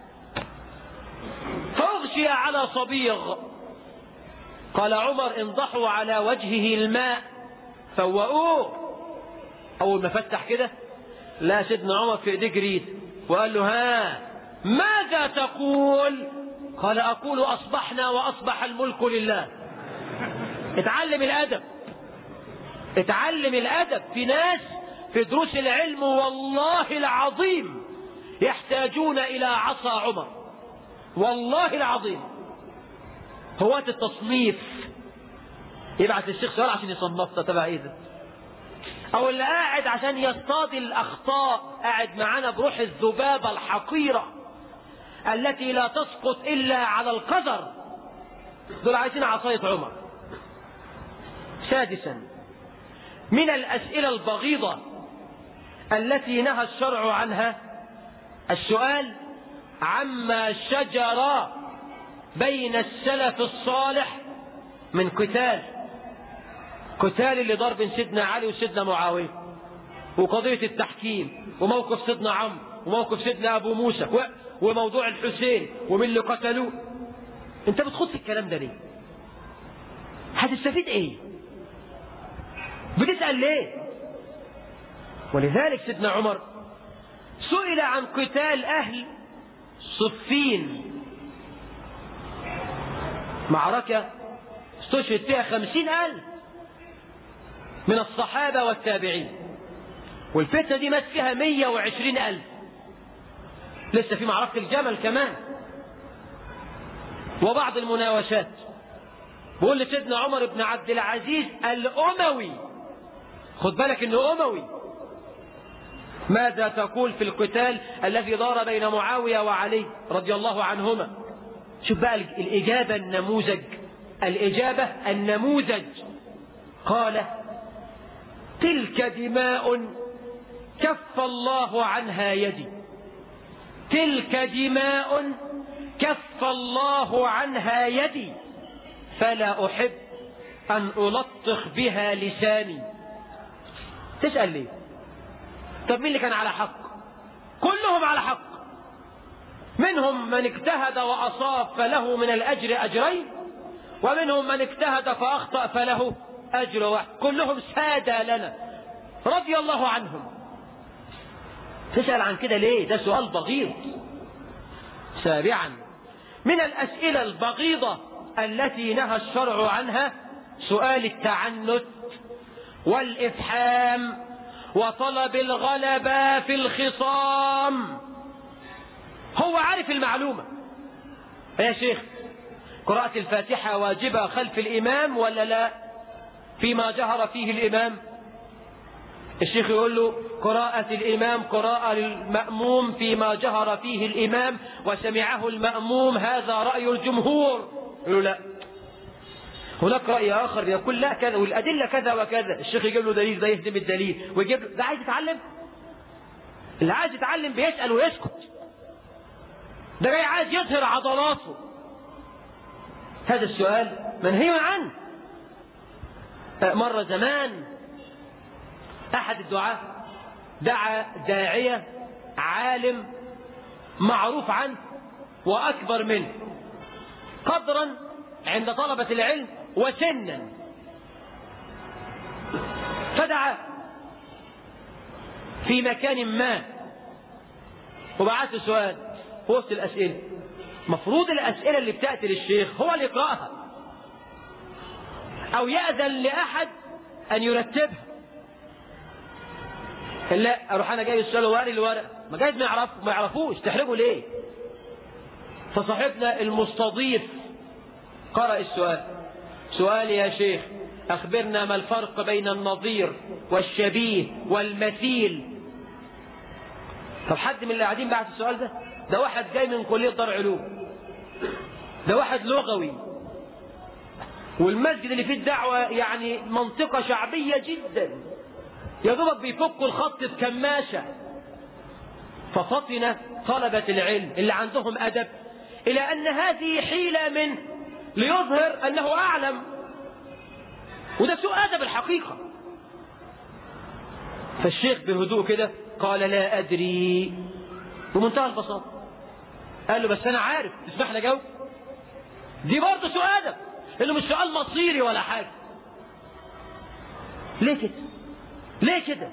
Speaker 3: فأغشي على صبيغ. قال عمر انضحوا على وجهه الماء فوقوه. أول ما فتح كده لا سيدنا عمر في ايديه جريد، وقال له ها ماذا تقول؟ قال أقول أصبحنا وأصبح الملك لله. اتعلم الأدب، اتعلم الأدب. في ناس في دروس العلم والله العظيم يحتاجون إلى عصا عمر، والله العظيم. هواة التصنيف يبعث الشيخ سؤال عشان يصنفها تبع ايه ده، او اللي قاعد عشان يصطاد الاخطاء، قاعد معانا بروح الذبابة الحقيرة التي لا تسقط الا على القدر. دول عايزين عصاية عمر. سادسا من الاسئلة البغيضة التي نهى الشرع عنها السؤال عما شجر بين السلف الصالح من قتال اللي ضرب بين سيدنا علي وسيدنا معاوية، وقضية التحكيم، وموقف سيدنا عمرو، وموقف سيدنا أبو موسى، وموضوع الحسين ومن اللي قتلوه. انت بتخوض في الكلام ده ليه؟ هتستفيد ايه؟ بتسأل ليه؟ ولذلك سيدنا عمر سئل عن قتال أهل صفين، معركة استشهد فيها 50,000 من الصحابة والتابعين، والفتنة دي مات فيها 120,000. لسه في معركة الجمل كمان وبعض المناوشات. بقول لسيدنا عمر بن عبد العزيز الأموي، خد بالك انه أموي، ماذا تقول في القتال الذي دار بين معاوية وعلي رضي الله عنهما؟ شوف بقى الإجابة النموذج، الإجابة النموذج. قال تلك دماء كف الله عنها يدي، تلك دماء كف الله عنها يدي، فلا أحب أن ألطخ بها لساني. تسأل ليه؟ طب مين اللي كان على حق؟ كلهم على حق. منهم من اجتهد وأصاب فله من الأجر أجرين، ومنهم من اجتهد فأخطأ فله أجر واحد، كلهم سادة لنا رضي الله عنهم. تسأل عن كده ليه؟ ده سؤال بغيض. سابعا من الأسئلة البغيضة التي نهى الشرع عنها سؤال التعنت والإفحام وطلب الغلبة في الخصام. هو عارف المعلومة. يا شيخ قراءة الفاتحة واجبة خلف الإمام ولا لا فيما جهر فيه الإمام؟ الشيخ يقول له قراءة الإمام قراءة للمأموم فيما جهر فيه الإمام وسمعه المأموم، هذا رأي الجمهور. يقول له لا، هناك رأي آخر يقول لا كذا والأدلة كذا وكذا. الشيخ يجيب له دليل، ده يهدم الدليل ويجيب له. ده عايز يتعلم؟ اللي عايز يتعلم بيسأل ويسكت، ده جاي عايز يظهر عضلاته. هذا السؤال منهي عنه. مرة زمان أحد الدعاة دعا داعية عالم معروف عنه وأكبر منه قدرا عند طلبة العلم وسنا، فدعا في مكان ما وبعث سؤال في وسط الأسئلة. مفروض الأسئلة اللي بتأتي للشيخ هو اللي يقرأها أو يأذن لأحد أن يرتبها. لا، أروح أنا جاي السؤال وقاري الورق، ما جايز ما يعرفوش، تحرجوا ليه؟ فصاحبنا المستضيف قرأ السؤال. سؤال يا شيخ أخبرنا ما الفرق بين النظير والشبيه والمثيل. طب حد من اللي قاعدين بعد السؤال ده؟ ده واحد جاي من كلية دار علوم، ده واحد لغوي، والمسجد اللي فيه الدعوة يعني منطقة شعبية جدا، يا دوبك بيفكوا الخط بكماشة. ففطن طلبة العلم اللي عندهم أدب إلى أن هذه حيلة منه ليظهر أنه أعلم، وده سوء أدب الحقيقة. فالشيخ بهدوء كده قال لا أدري بمنتهى البساطة. قال له بس أنا عارف، تسمح لي أجاوب؟ دي برضه سوء أدب، إنه مش سؤال مصيري ولا حاجة. ليه كده؟ ليه كده؟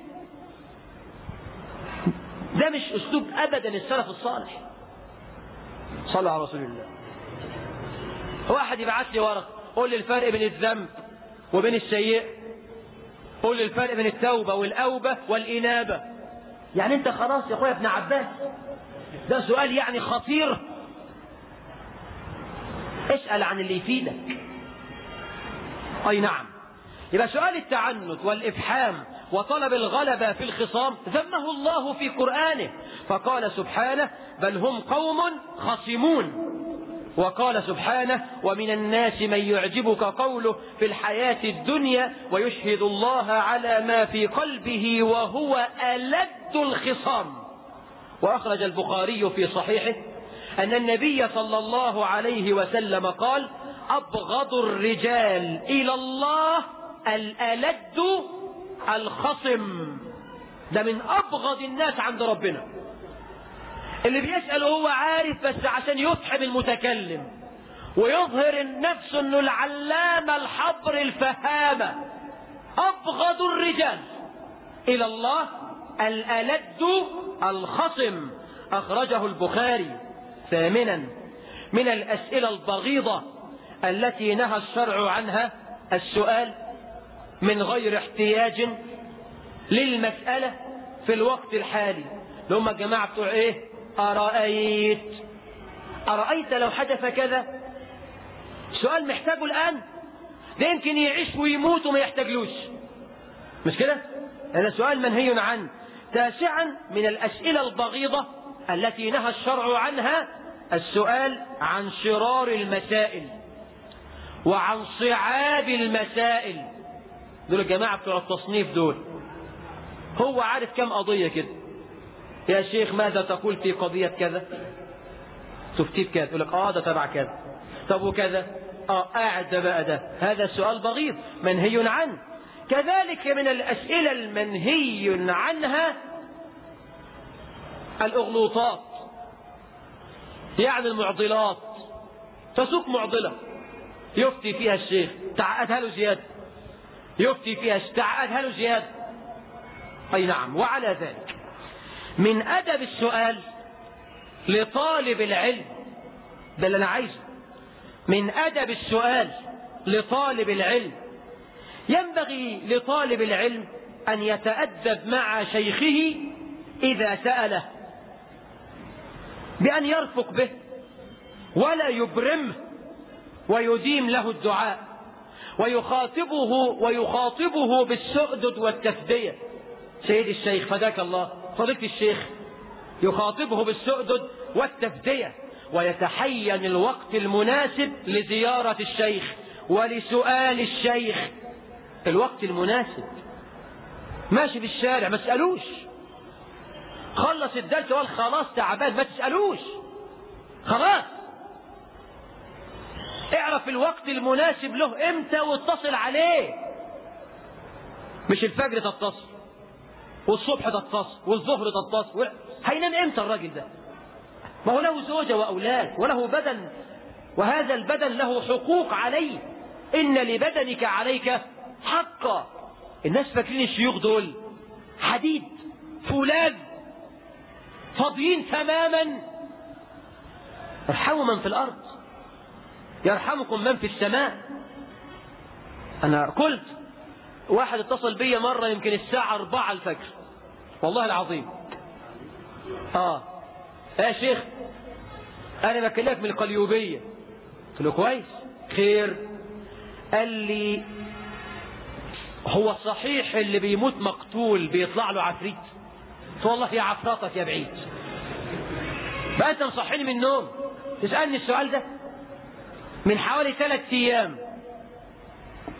Speaker 3: ده مش أسلوب أبدا السلف الصالح. صلوا على رسول الله. واحد يبعث لي ورقة قول لي الفرق بين الذنب وبين السيئة، قول لي الفرق بين التوبة والأوبة والإنابة. يعني أنت خلاص يا أخويا ابن عباس؟ ده سؤال يعني خطير. اسأل عن اللي يفيدك. أي نعم. يبقى سؤال التعنت والإفحام وطلب الغلبة في الخصام ذمه الله في قرآنه، فقال سبحانه بل هم قوم خصمون. وقال سبحانه ومن الناس من يعجبك قوله في الحياة الدنيا ويشهد الله على ما في قلبه وهو ألد الخصام. وأخرج البخاري في صحيحه أن النبي صلى الله عليه وسلم قال أبغض الرجال إلى الله الألد الخصم. ده من أبغض الناس عند ربنا، اللي بيسأل هو عارف بس عشان يفحم المتكلم ويظهر النفس انه العلامة الحبر الفهامة. أبغض الرجال إلى الله الألد الخصم. أخرجه البخاري. ثامنا من الأسئلة البغيضة التي نهى الشرع عنها السؤال من غير احتياج للمسألة في الوقت الحالي. لهم الجماعة بتوع ايه؟ أرأيت لو حدث كذا؟ سؤال محتاجه الآن، ده يمكن يعيش ويموت وما يحتاجلوش، مش كده؟ هذا سؤال منهي عنه. تاسعا من الأسئلة البغيضة التي نهى الشرع عنها السؤال عن شرار المسائل وعن صعاب المسائل. دول الجماعة بتوع التصنيف دول، هو عارف كم قضية كده، يا شيخ ماذا تقول في قضية كذا؟ تفتيت كذا، يقول لك ده تبع كذا. طب وكذا؟ قاعد ده بقى ده. هذا السؤال بغيض منهي عنه. كذلك من الأسئلة المنهي عنها الأغلوطات، يعني المعضلات. تسوق معضلة يفتي فيها الشيخ تعقدها له زيادة، يفتي فيها تعقدها له زيادة. أي نعم. وعلى ذلك من أدب السؤال لطالب العلم، ده اللي أنا عايزه، من أدب السؤال لطالب العلم ينبغي لطالب العلم أن يتأدب مع شيخه إذا سأله بأن يرفق به ولا يبرمه ويديم له الدعاء ويخاطبه بالسؤدد والتفدية. سيد الشيخ فداك الله، فضيلة الشيخ، يخاطبه بالسؤدد والتفدية ويتحين الوقت المناسب لزيارة الشيخ ولسؤال الشيخ. الوقت المناسب. ماشي في الشارع ما تسألوش، خلص الدرس وقال خلاص تعبان ما تسألوش، خلاص. اعرف الوقت المناسب له امتى واتصل عليه. مش الفجر تتصل والصبح تتصل والظهر تتصل، هينام امتى الراجل ده؟ ما هو له زوجة وأولاد وله بدن، وهذا البدن له حقوق عليه. إن لبدنك عليك حقا. الناس فاكرين الشيوخ دول حديد فولاذ فاضيين تماما. ارحموا من في الأرض يرحمكم من في السماء. أنا قلت واحد اتصل بي مرة يمكن الساعة 4 الفجر، والله العظيم. يا شيخ أنا بكلمك من القليوبية. قلت له كويس، خير؟ قال لي هو صحيح اللي بيموت مقتول بيطلع له عفريت؟ قلت والله يا عفراتك يا بعيد، بقى أنت مصحيني من النوم تسألني السؤال ده؟ من حوالي 3 أيام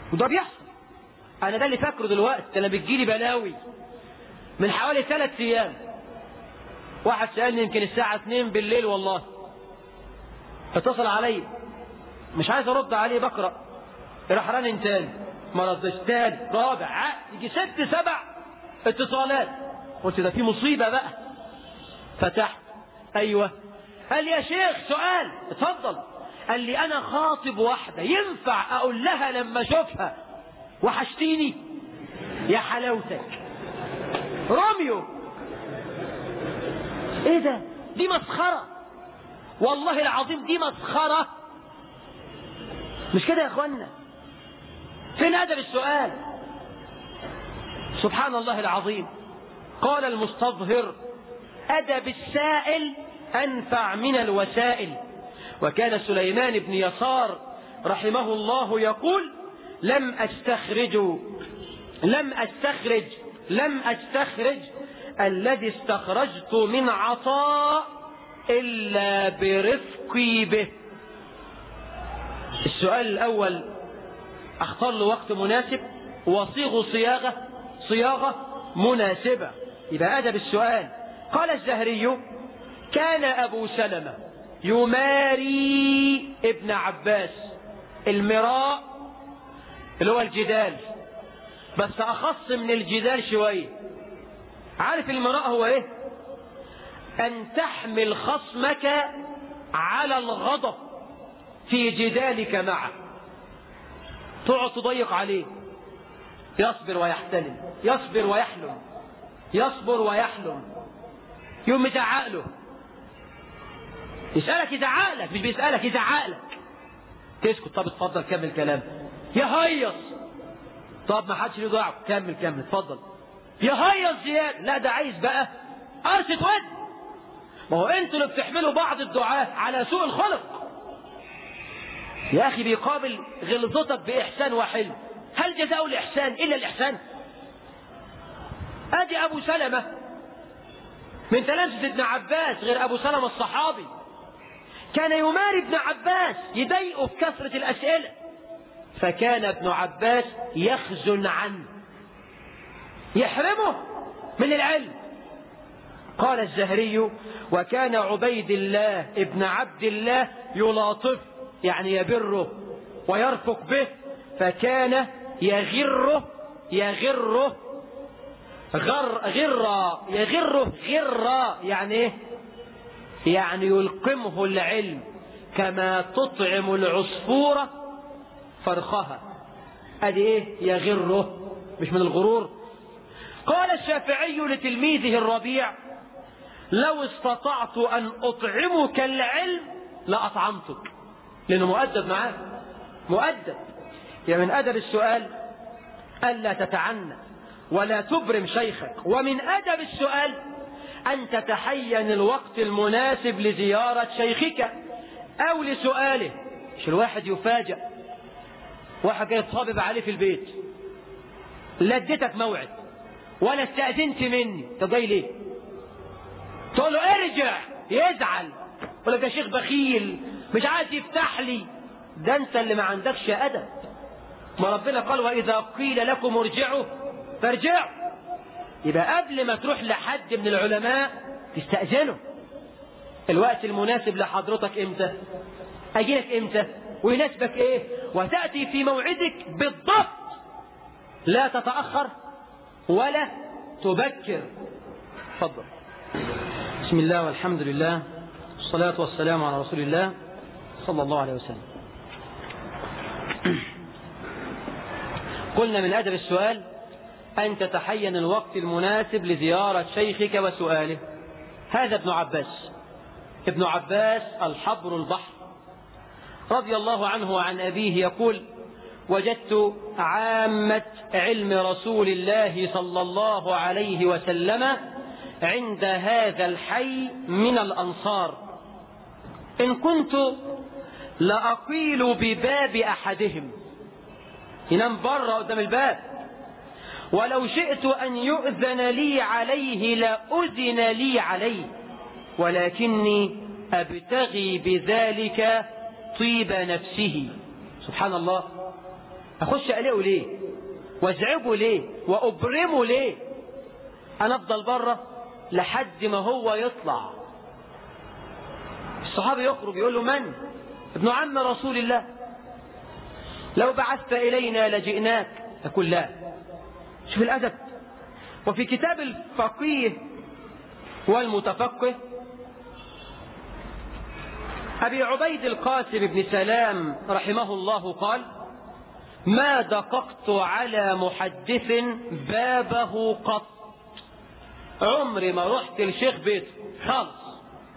Speaker 3: وده بيحصل. أنا ده اللي فاكره دلوقتي، أنا بتجيلي بلاوي من حوالي 3 أيام. واحد سألني يمكن الساعة 2 بالليل والله، اتصل علي مش عايز أرد عليه، بقرأ راح رن تاني، ما ردش، تاني، رابع، يجي 6 7 اتصالات. قلت ده في مصيبة بقى. فتحت، أيوة. قال لي يا شيخ سؤال، اتفضل. قال لي أنا خاطب واحدة، ينفع أقول لها لما أشوفها وحشتيني؟ يا حلاوتك روميو. ايه ده؟ دي مسخرة والله العظيم، دي مسخرة. مش كده يا اخوانا؟ فين أدب السؤال؟ سبحان الله العظيم. قال المستظهر: أدب السائل أنفع من الوسائل. وكان سليمان بن يسار رحمه الله يقول: لم أستخرج الذي استخرجت من عطاء إلا برفقي به. السؤال الأول أختار له وقت مناسب وصيغ صياغة مناسبة، يبقى أدب السؤال. قال الزهري: كان أبو سلمة يماري ابن عباس. المراء اللي هو الجدال، بس أخص من الجدال شوية. عارف المراء هو إيه؟ أن تحمل خصمك على الغضب في جدالك معه، تقعد تضيق عليه، يصبر ويحتلم، يصبر ويحلم، يصبر ويحلم، يوم يزعق له، يسألك يزعق لك، مش بيسألك يزعق لك، تسكت، طب اتفضل كمل كلام، يهيص، طب ما حدش له دعوه، كمل اتفضل، يهيص زياده، لا ده عايز بقى قرصة ود. ما هو انتوا اللي بتحملوا بعض الدعاة على سوء الخلق. يا اخي بيقابل غلظتك باحسان وحلم، هل جزاء الاحسان الا الاحسان؟ ادي ابو سلمة من تلامذة ابن عباس، غير ابو سلمة الصحابي، كان يماري ابن عباس، يضايقه في كثرة الاسئلة، فكان ابن عباس يخزن عنه، يحرمه من العلم. قال الزهري: وكان عبيد الله ابن عبد الله يلاطف، يعني يبره ويرفق به، فكان يغره يعني ايه؟ يعني يلقمه العلم كما تطعم العصفورة فرخها. ادي ايه؟ يغره، مش من الغرور. قال الشافعي لتلميذه الربيع: لو استطعت أن أطعمك العلم لأطعمتك، لأنه مؤدب معاه، مؤدب. يعني من أدب السؤال ألا تتعنى ولا تبرم شيخك، ومن أدب السؤال أن تتحين الوقت المناسب لزيارة شيخك أو لسؤاله. مش الواحد يفاجأ واحد جاي يتصابب عليه في البيت، لا اديتك موعد ولا استأذنت مني، طب جاي ليه؟ تقول له ارجع، يزعل، يقول لك يا شيخ بخيل مش عايز يفتح لي. ده انت اللي ما عندكش أدب. ما ربنا قال: وإذا قيل لكم ارجعوا فارجعوا. يبقى قبل ما تروح لحد من العلماء تستأذنه. الوقت المناسب لحضرتك امتى؟ اجيلك امتى؟ ويناسبك ايه؟ وتأتي في موعدك بالضبط، لا تتأخر ولا تبكر. تفضل. بسم الله والحمد لله والصلاة والسلام على رسول الله صلى الله عليه وسلم. قلنا من أدب السؤال أن تتحين الوقت المناسب لزيارة شيخك وسؤاله. هذا ابن عباس الحبر البحر رضي الله عنه وعن أبيه يقول: وجدت عامة علم رسول الله صلى الله عليه وسلم عند هذا الحي من الأنصار، إن كنت لأقيل بباب أحدهم، ينام بره قدام الباب، ولو شئت أن يؤذن لي عليه لأذن لي عليه، ولكني أبتغي بذلك طيب نفسه. سبحان الله، أخش ألاقيه ليه؟ وازعجه ليه؟ وأبرمه ليه؟ أنا أفضل بره لحد ما هو يطلع. الصحابي يخرج يقول له: من؟ ابن عم رسول الله. لو بعثت إلينا لجئناك. يقول: لا. شوف الأدب. وفي كتاب الفقيه والمتفقه أبي عبيد القاسم بن سلام رحمه الله قال: ما دققت على محدث بابه قط. عمري ما رحت لشيخ بيته خالص،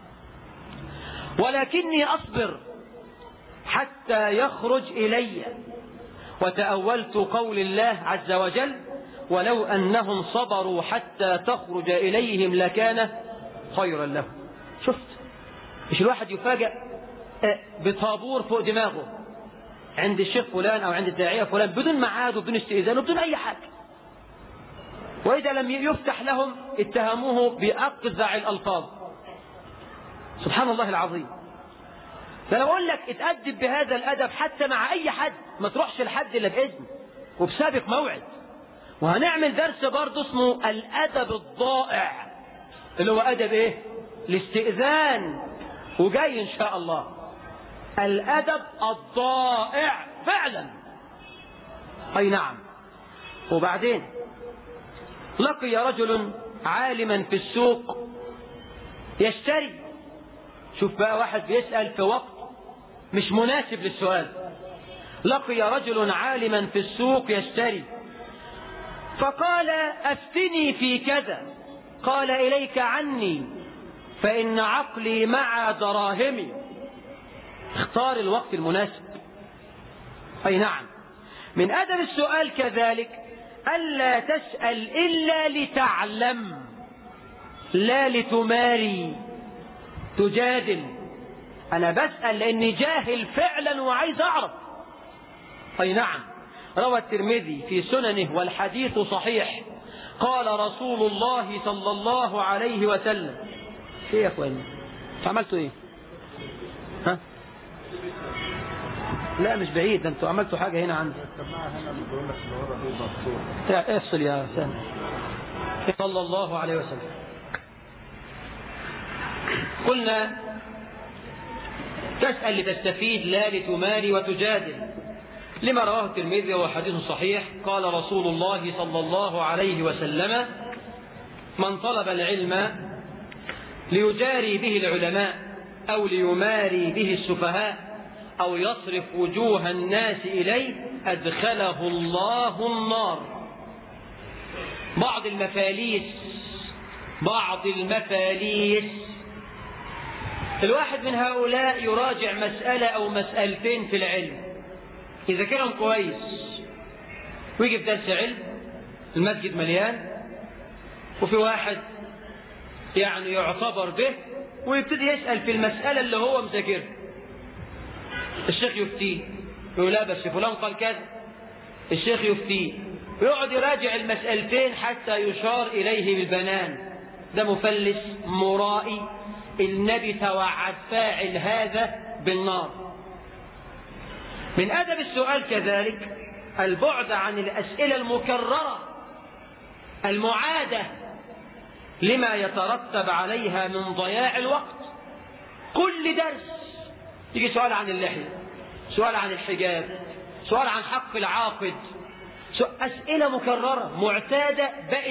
Speaker 3: ولكني أصبر حتى يخرج إلي. وتأولت قول الله عز وجل: ولو أنهم صبروا حتى تخرج إليهم لكان خيرا لهم. شفت؟ مش الواحد يفاجأ بطابور فوق دماغه عند الشيخ فلان أو عند الداعية فلان بدون ميعاد وبدون استئذان وبدون أي حاجة، وإذا لم يفتح لهم اتهموه بأقذع الألفاظ. سبحان الله العظيم. فأنا بقول لك اتأدب بهذا الأدب حتى مع أي حد، ما تروحش لحد إلا بإذن وبسابق موعد. وهنعمل درس برضه اسمه الأدب الضائع، اللي هو أدب إيه؟ الاستئذان، وجاي إن شاء الله. الأدب الضائع فعلا. أي نعم. وبعدين لقي رجل عالما في السوق يشتري. شوف بقى واحد بيسأل في وقت مش مناسب للسؤال. لقي رجل عالما في السوق يشتري، فقال: أفتني في كذا. قال: إليك عني فإن عقلي مع دراهمي. اختار الوقت المناسب. أي نعم. من أدب السؤال كذلك ألا تسأل إلا لتعلم، لا لتماري تجادل. أنا بسأل لأني جاهل فعلا وعايز أعرف. أي نعم. روى الترمذي في سننه والحديث صحيح قال رسول الله صلى الله عليه وسلم: ايه يا اخواني عملتوا ايه؟ ها؟ لا مش بعيد، انتوا عملتوا حاجة هنا عندي. افصل يا سامي. صلى الله عليه وسلم. قلنا تسأل لتستفيد لا لتماري وتجادل، لما رواه الترمذي وهو حديث صحيح قال رسول الله صلى الله عليه وسلم: من طلب العلم ليجاري به العلماء أو ليماري به السفهاء أو يصرف وجوه الناس إليه أدخله الله النار. بعض المفاليس الواحد من هؤلاء يراجع مسألة أو مسألتين في العلم، إذا كان كويس ويجي في درس علم المسجد مليان، وفي واحد يعني يعتبر به ويبتدي يسأل في المسألة اللي هو مذاكرها. الشيخ يفتيه يقول: لا بس فلان قال كذا. الشيخ يفتيه ويقعد يراجع المسألتين حتى يشار إليه بالبنان. ده مفلس مرائي، النبي توعد فاعل هذا بالنار. من أدب السؤال كذلك البعد عن الأسئلة المكررة المعادة لما يترتب عليها من ضياع الوقت. كل درس يجي سؤال عن اللحية، سؤال عن الحجاب، سؤال عن حق العاقد، أسئلة مكررة معتادة بقت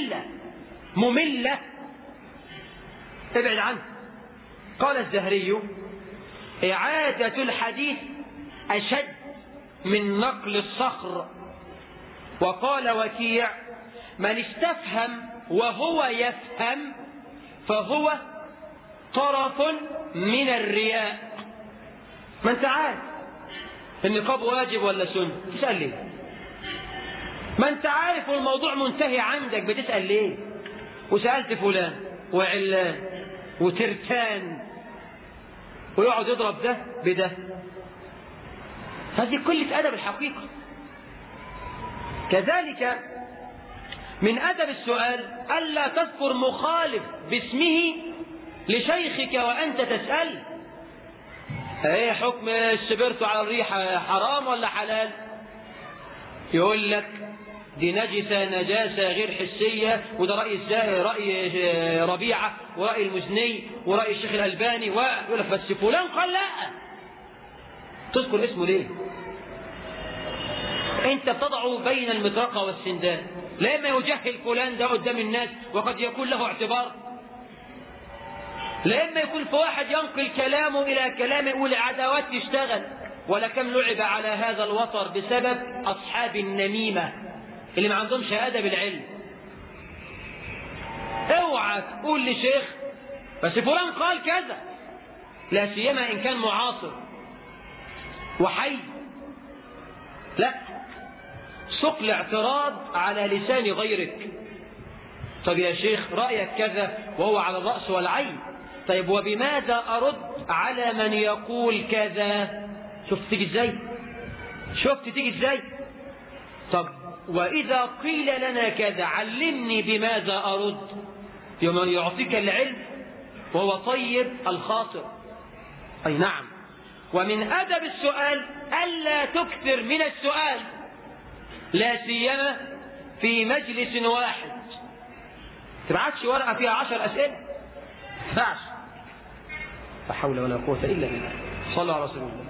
Speaker 3: مملة. ابعد عنه. قال الزهري: إعادة الحديث أشد من نقل الصخر. وقال وكيع: من استفهم وهو يفهم فهو طرف من الرياء. ما انت عارف النقاب واجب ولا سنة، تسأل ليه؟ ما انت عارف والموضوع منتهي عندك، بتسأل ليه؟ وسألت فلان وعلان وترتان، ويقعد يضرب ده بده. هذه كلة أدب الحقيقة. كذلك من أدب السؤال ألا تذكر مخالف باسمه لشيخك وأنت تسأل: ايه حكم السبرتو على الريحة، حرام ولا حلال؟ يقول لك دي نجسة نجاسة غير حسية، وده رأي ربيعة ورأي المزني ورأي الشيخ الألباني، ويقول لك بس فلان قال لا. تذكر اسمه ليه؟ انت بتضعه بين المطرقة والسندان، لا اما يجهل فلان ده قدام الناس وقد يكون له اعتبار، لا اما يكون في واحد ينقل كلامه الى كلامه والعداوات تشتغل. ولكم لعب على هذا الوتر بسبب اصحاب النميمة اللي ما عندهمش ادب العلم. اوعى تقول لشيخ بس فلان قال كذا، لا سيما ان كان معاصر وحي، لا، سق الاعتراض على لسان غيرك. طب يا شيخ رأيك كذا وهو على الرأس والعين، طيب وبماذا أرد على من يقول كذا؟ شفت تيجي ازاي؟ طب وإذا قيل لنا كذا علمني بماذا أرد. يوم يعطيك العلم وهو طيب الخاطر. أي نعم. ومن أدب السؤال ألا تكثر من السؤال، لا سيما في مجلس واحد. تبعتش ورقة فيها 10 أسئلة، فعش. لا حول ولا قوة إلا بالله. صلوا على رسول الله.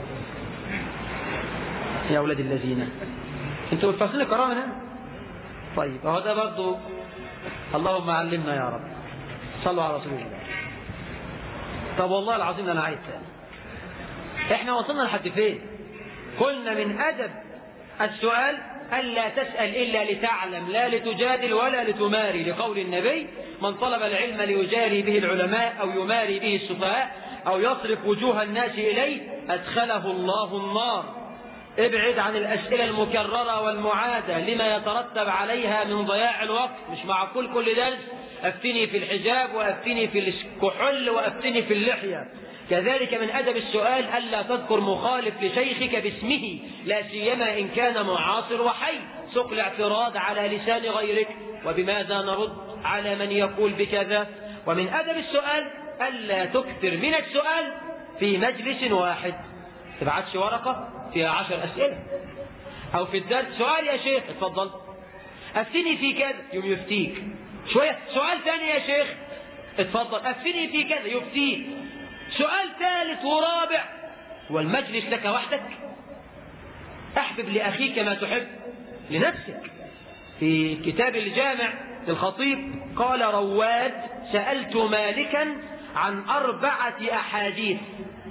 Speaker 3: يا أولاد الذين انتوا الفاصلين الكرام هنا. طيب اهو ده برضه. اللهم علمنا يا رب. صلوا على رسول الله. طب والله العظيم انا عايز تاني. احنا وصلنا لحد فين؟ قلنا من ادب السؤال الا تسأل الا لتعلم لا لتجادل ولا لتماري، لقول النبي من طلب العلم ليجاري به العلماء او يماري به السفهاء او يصرف وجوه الناس اليه ادخله الله النار. ابعد عن الأسئلة المكررة والمعادة لما يترتب عليها من ضياع الوقت. مش معقول كل درس أفتني في الحجاب وأفتني في الكحول وأفتني في اللحية. كذلك من أدب السؤال ألا تذكر مخالف لشيخك باسمه، لا سيما إن كان معاصر وحي. سق الاعتراض على لسان غيرك. وبماذا نرد على من يقول بكذا؟ ومن أدب السؤال ألا تكثر من السؤال في مجلس واحد. تبعتش ورقة فيها 10 أسئلة، أو في الدرس سؤال يا شيخ اتفضل أفتني في كذا يوم يفتيك، شوية سؤال ثاني يا شيخ اتفضل أفتني في كذا يفتيك، سؤال ثالث ورابع، والمجلس لك وحدك. احبب لأخيك ما تحب لنفسك. في كتاب الجامع للخطيب قال رواد سألت مالكا عن 4 أحاديث،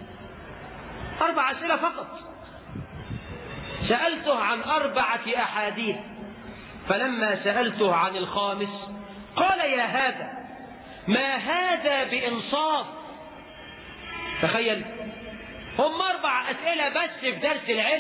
Speaker 3: 4 أسئلة فقط. سألته عن 4 أحاديث، فلما سألته عن الخامس قال يا هذا ما هذا بإنصاف. تخيل، هم 4 أسئلة بس في درس العلم.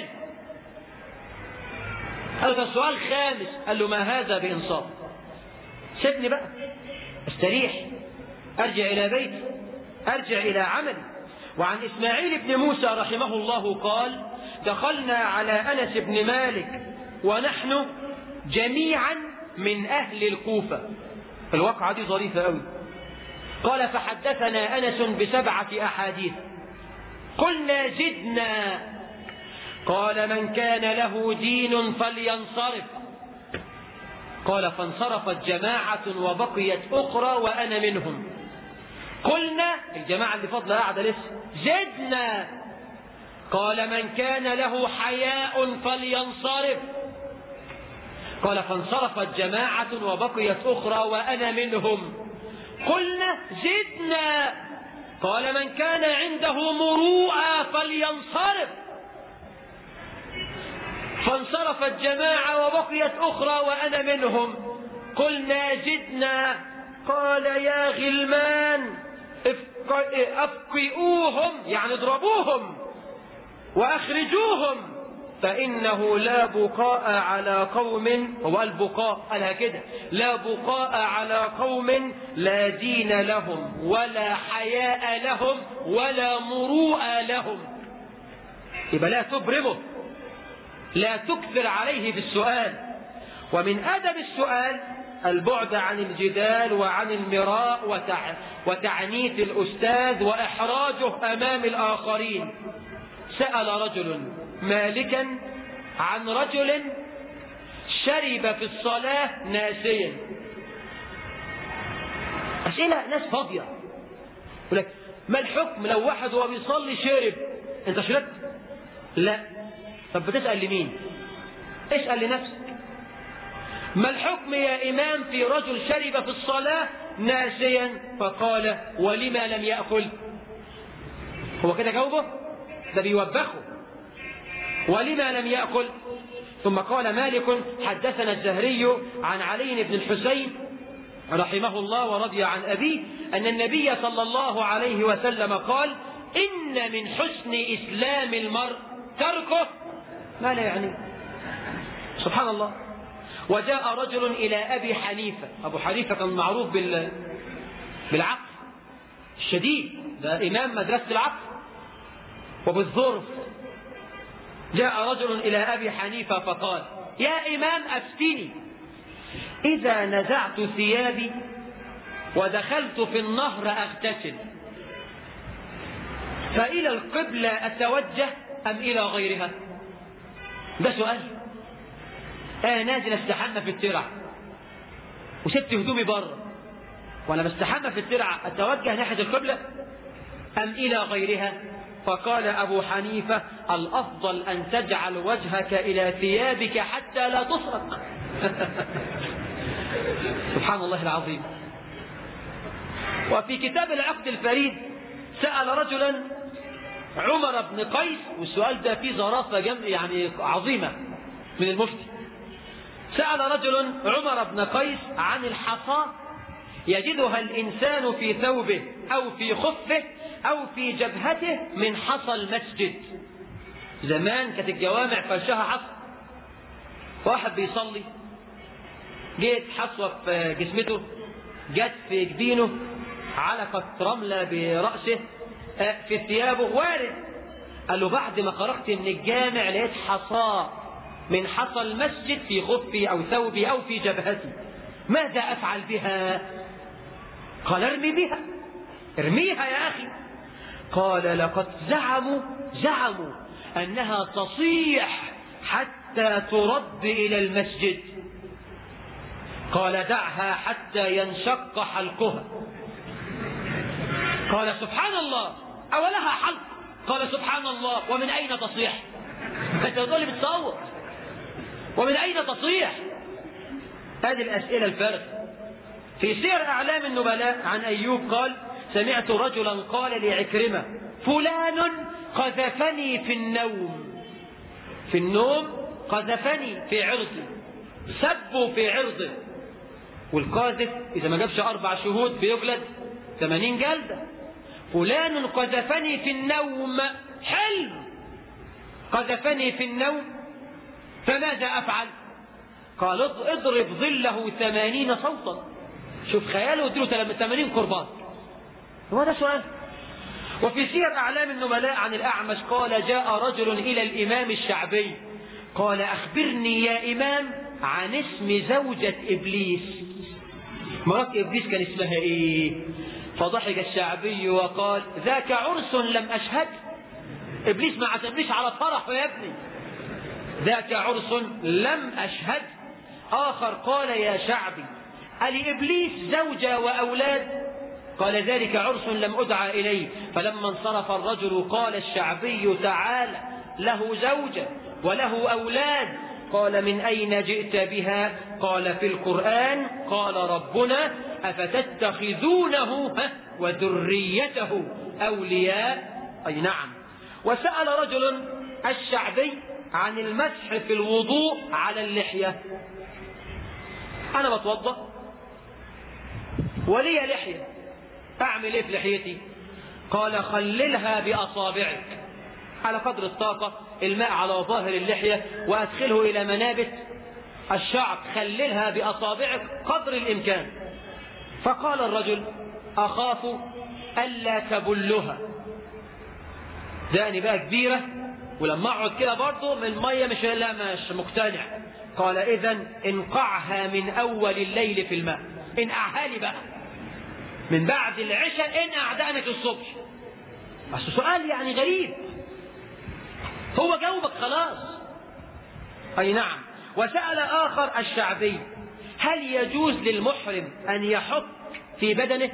Speaker 3: قال له السؤال الخامس، قال له ما هذا بإنصاف. سيبني بقى استريح، أرجع إلى بيتي، أرجع إلى عملي. وعن إسماعيل بن موسى رحمه الله قال دخلنا على أنس بن مالك ونحن جميعا من أهل الكوفة. الواقعة دي ظريفة قوي. قال فحدثنا أنس ب7 أحاديث. قلنا زدنا. قال من كان له دين فلينصرف. قال فانصرفت جماعة وبقيت أخرى وأنا منهم. قلنا الجماعة اللي فضلها قاعدة لسه. زدنا. قال من كان له حياء فلينصرف. قال فانصرفت جماعة وبقيت أخرى وأنا منهم. قلنا زدنا. قال من كان عنده مروءة فلينصرف. فانصرفت جماعة وبقيت أخرى وأنا منهم. قلنا زدنا. قال يا غلمان أفقئوهم، يعني اضربوهم وأخرجوهم، فإنه لا بقاء على قوم، هو البقاء قالها كده، لا بقاء على قوم لا دين لهم ولا حياء لهم ولا مروءة لهم. يبقى لا تبرمه، لا تكثر عليه بالسؤال. ومن أدب السؤال البعد عن الجدال وعن المراء وتعنيف الأستاذ وإحراجه أمام الآخرين. سأل رجل مالكا عن رجل شرب في الصلاة ناسيا. أسئلة ناس فاضية. يقول لك ما الحكم لو واحد وهو بيصلي شرب؟ أنت شربت؟ لا. طب بتسأل لمين؟ اسأل لنفسك. ما الحكم يا إمام في رجل شرب في الصلاة ناسيا؟ فقال ولما لم يأكل؟ هو كده جاوبه؟ ده بيوبخه. ولما لم يأكل؟ ثم قال مالك حدثنا الزهري عن علي بن الحسين رحمه الله ورضي عن أبيه أن النبي صلى الله عليه وسلم قال إن من حسن إسلام المرء تركه ما لا يعني. سبحان الله. وجاء رجل إلى أبي حنيفة. أبو حنيفة كان معروف بالعقل الشديد، ده إمام مدرسة العقل وبالظرف. جاء رجل إلى أبي حنيفة فقال يا إمام أفتني، إذا نزعت ثيابي ودخلت في النهر أغتسل فإلى القبلة أتوجه أم إلى غيرها؟ ده سؤال. أنا نازل استحمى في الترع وسبت هدومي بره، وأنا بستحمى في الترع أتوجه ناحية القبلة أم إلى غيرها؟ فقال أبو حنيفة الأفضل أن تجعل وجهك إلى ثيابك حتى لا تسرق. سبحان الله العظيم. وفي كتاب العقد الفريد سأل رجلا عمر بن قيس، والسؤال ده فيه ظرافة يعني عظيمة من المفتي. سأل رجل عمر بن قيس عن الحصى يجدها الإنسان في ثوبه أو في خفه أو في جبهته من حصى المسجد. زمان كانت الجوامع فرشها حصى، واحد بيصلي جيت حصوة في جسمته، جت في جبينه، علقت رملة برأسه، في ثيابه، وارد. قال له بعد ما خرجت من الجامع لقيت حصى من حصى المسجد في خفي أو ثوبي أو في جبهتي، ماذا أفعل بها؟ قال ارمي بها، ارميها يا أخي. قال لقد زعموا أنها تصيح حتى ترد إلى المسجد. قال دعها حتى ينشق حلقها. قال سبحان الله أولها حلق؟ قال سبحان الله ومن أين تصيح؟ أنت تقول لي بتصور، ومن أين تصيح؟ هذه الأسئلة الفارغة. في سير أعلام النبلاء عن أيوب قال سمعت رجلا قال لعكرمة فلان قذفني في النوم قذفني في عرضي، سبوا في عرضه. والقاذف إذا ما جابش 4 شهود بيجلد 80 جلدة. فلان قذفني في النوم، حلم، قذفني في النوم فماذا أفعل؟ قال اضرب ظله 80 صوتا. شوف خياله اديله 80 قربان. هو ده سؤال. وفي سير أعلام النبلاء عن الأعمش قال جاء رجل إلى الإمام الشعبي قال أخبرني يا إمام عن اسم زوجة إبليس. مرات إبليس كان اسمها إيه؟ فضحك الشعبي وقال ذاك عرس لم أشهد. إبليس ما عزمنيش على فرح يا ابني، ذاك عرس لم أشهد. آخر قال يا شعبي ألإبليس زوجة وأولاد؟ قال ذلك عرس لم أدعى إليه. فلما انصرف الرجل قال الشعبي تعالى له زوجة وله أولاد. قال من أين جئت بها؟ قال في القرآن قال ربنا أفتتخذونه وذريته أولياء. أي نعم. وسأل رجل الشعبي عن المسح في الوضوء على اللحية. أنا بتوضأ ولي لحية، أعمل إيه في لحيتي؟ قال خللها بأصابعك على قدر الطاقة، الماء على ظاهر اللحية وأدخله إلى منابت الشعر، خللها بأصابعك قدر الإمكان. فقال الرجل أخاف ألا تبلها، داني بقى كبيرة ولما أقعد كده برضه من المية مش مقتنع. قال إذن انقعها من أول الليل في الماء، انقعها لي بقى من بعد العشاء، انقع دقنك الصبح. بس سؤال يعني غريب، هو جاوبك خلاص. أي نعم. وسأل آخر الشعبي: هل يجوز للمحرم أن يحك في بدنه؟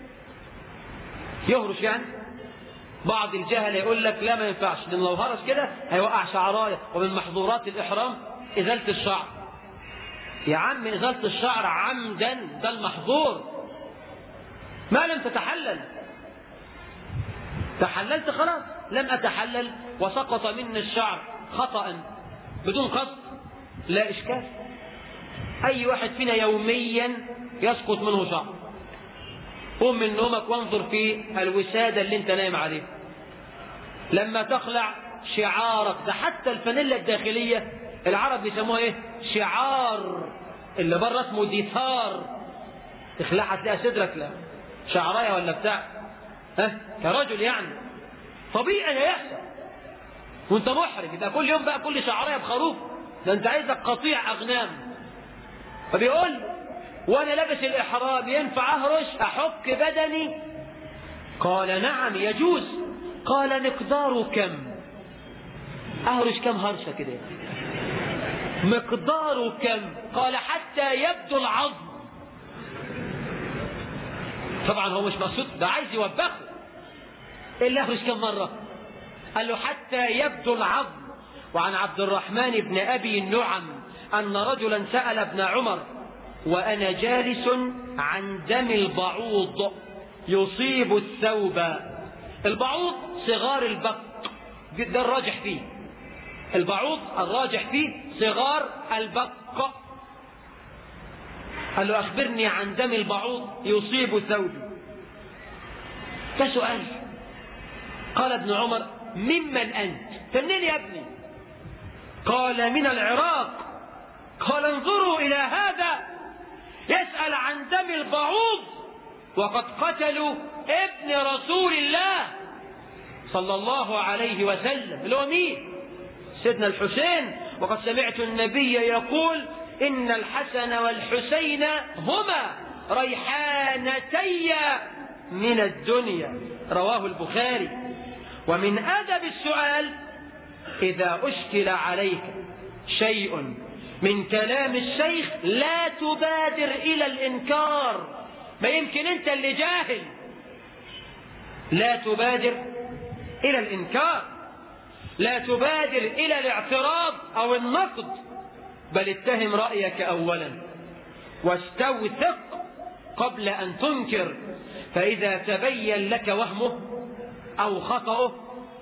Speaker 3: يهرش يعني؟ بعض الجهل يقول لك لا ما ينفعش، لأن لو هرش كده هيوقع شعرايه، ومن محظورات الإحرام إزالة الشعر. يا عم إزالة الشعر عمدا ده المحظور، ما لم تتحلل. تحللت خلاص، لم أتحلل وسقط مني الشعر خطأ بدون قصد لا إشكال. أي واحد فينا يوميا يسقط منه شعر. قم من نومك وانظر في الوسادة اللي انت نايم عليها، لما تخلع شعارك ده، حتى الفانيلا الداخلية العرب بيسموها ايه؟ شعار. اللي بره اسمه ديثار. تخلعها تلاقي صدرك لا شعرايه ولا بتاع، كرجل يعني طبيعي هيحصل وانت محرم. يبقى كل يوم بقى كل شعرايه بخروف، ده انت عايزك قطيع اغنام. فبيقول وانا لابس الاحرام ينفع اهرش احك بدني؟ قال نعم يجوز. قال مقداره كم؟ اهرش كم هرشه كده؟ مقداره كم؟ قال حتى يبدو العظم. طبعا هو مش مقصود، ده عايز يوبخه. اللي اهرش كم مره؟ قال له حتى يبدو العظم. وعن عبد الرحمن بن ابي النعم ان رجلا سأل ابن عمر وأنا جالس عن دم البعوض يصيب الثوب. البعوض صغار البق، ده الراجح فيه. البعوض الراجح فيه صغار البق. قال له أخبرني عن دم البعوض يصيب ثوبي. فسؤال. قال ابن عمر ممن أنت؟ منين يا ابني؟ قال من العراق. قال انظروا إلى هذا يسأل عن دم البعوض وقد قتلوا ابن رسول الله صلى الله عليه وسلم، اللي هو مين؟ سيدنا الحسين. وقد سمعت النبي يقول إن الحسن والحسين هما ريحانتي من الدنيا، رواه البخاري. ومن أدب السؤال إذا أشكل عليك شيء من كلام الشيخ لا تبادر إلى الإنكار. ما يمكن أنت اللي جاهل. لا تبادر إلى الإنكار، لا تبادر إلى الاعتراض أو النقد، بل اتهم رأيك أولا واستوثق قبل أن تنكر. فإذا تبين لك وهمه أو خطأه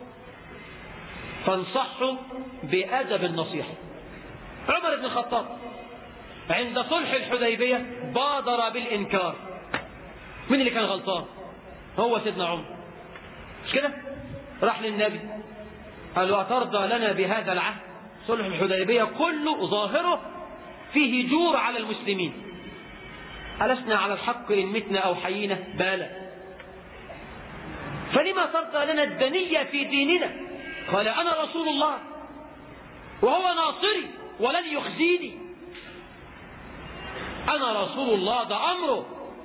Speaker 3: فانصحه بأدب النصيحة. عمر بن الخطاب عند صلح الحديبية بادر بالإنكار. من اللي كان غلطان؟ هو سيدنا عمر، مش كده؟ راح للنبي قال له أترضى لنا بهذا العهد؟ صلح الحديبية كله ظاهره فيه جور على المسلمين. ألسنا على الحق إن متنا أو حيينا؟ بلى. فلما ترضى لنا الدنية في ديننا؟ قال أنا رسول الله وهو ناصري ولن يخزيني. أنا رسول الله، ده أمره.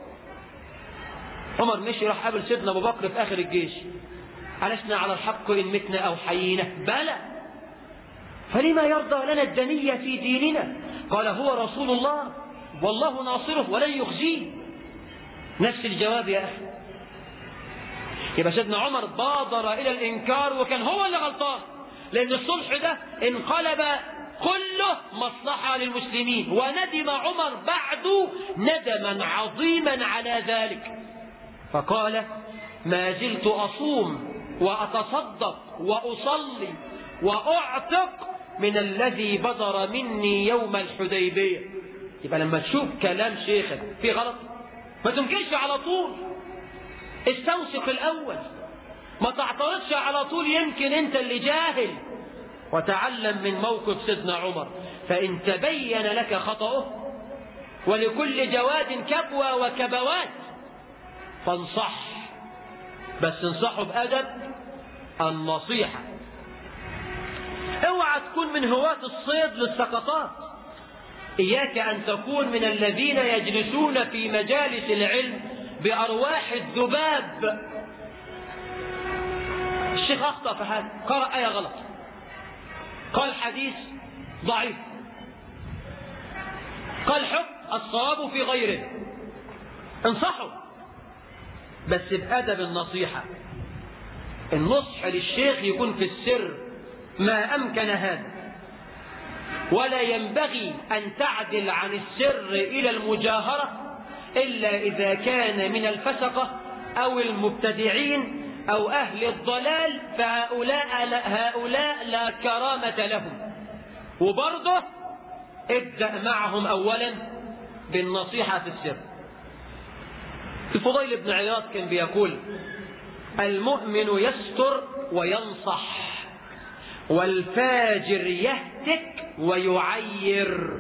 Speaker 3: عمر مشي راح قابل سيدنا أبو بكر في آخر الجيش. ألسنا على الحق إن متنا أو حيينا؟ بلى. فلما يرضى لنا الدنية في ديننا؟ قال هو رسول الله والله ناصره ولن يخزيه. نفس الجواب يا أخي. يبقى سيدنا عمر بادر إلى الإنكار وكان هو اللي غلطان، لأن الصلح ده انقلب كله مصلحة للمسلمين. وندم عمر بعد ندما عظيما على ذلك، فقال ما زلت أصوم وأتصدق وأصلي وأعتق من الذي بدر مني يوم الحديبية. يبقى لما تشوف كلام شيخك في غلط ما تنكرش على طول، استوثق الأول، ما تعترضش على طول، يمكن أنت اللي جاهل. وتعلم من موقف سيدنا عمر، فإن تبين لك خطأه ولكل جواد كبوة وكبوات فانصح، بس انصحه بأدب النصيحة. اوعى تكون من هواة الصيد للسقطات. إياك أن تكون من الذين يجلسون في مجالس العلم بأرواح الذباب. الشيخ أخطأ في هذا، قرأ آية غلط، قال حديث ضعيف، قال حكم الصواب في غيره، انصحوا بس بأدب النصيحة. النصح للشيخ يكون في السر ما أمكن هذا، ولا ينبغي أن تعدل عن السر إلى المجاهرة إلا إذا كان من الفسقة أو المبتدعين أو أهل الضلال، فهؤلاء لا كرامة لهم. وبرضه ابدأ معهم أولا بالنصيحة في السر. الفضيل بن عياض كان بيقول: المؤمن يستر وينصح، والفاجر يهتك ويعير.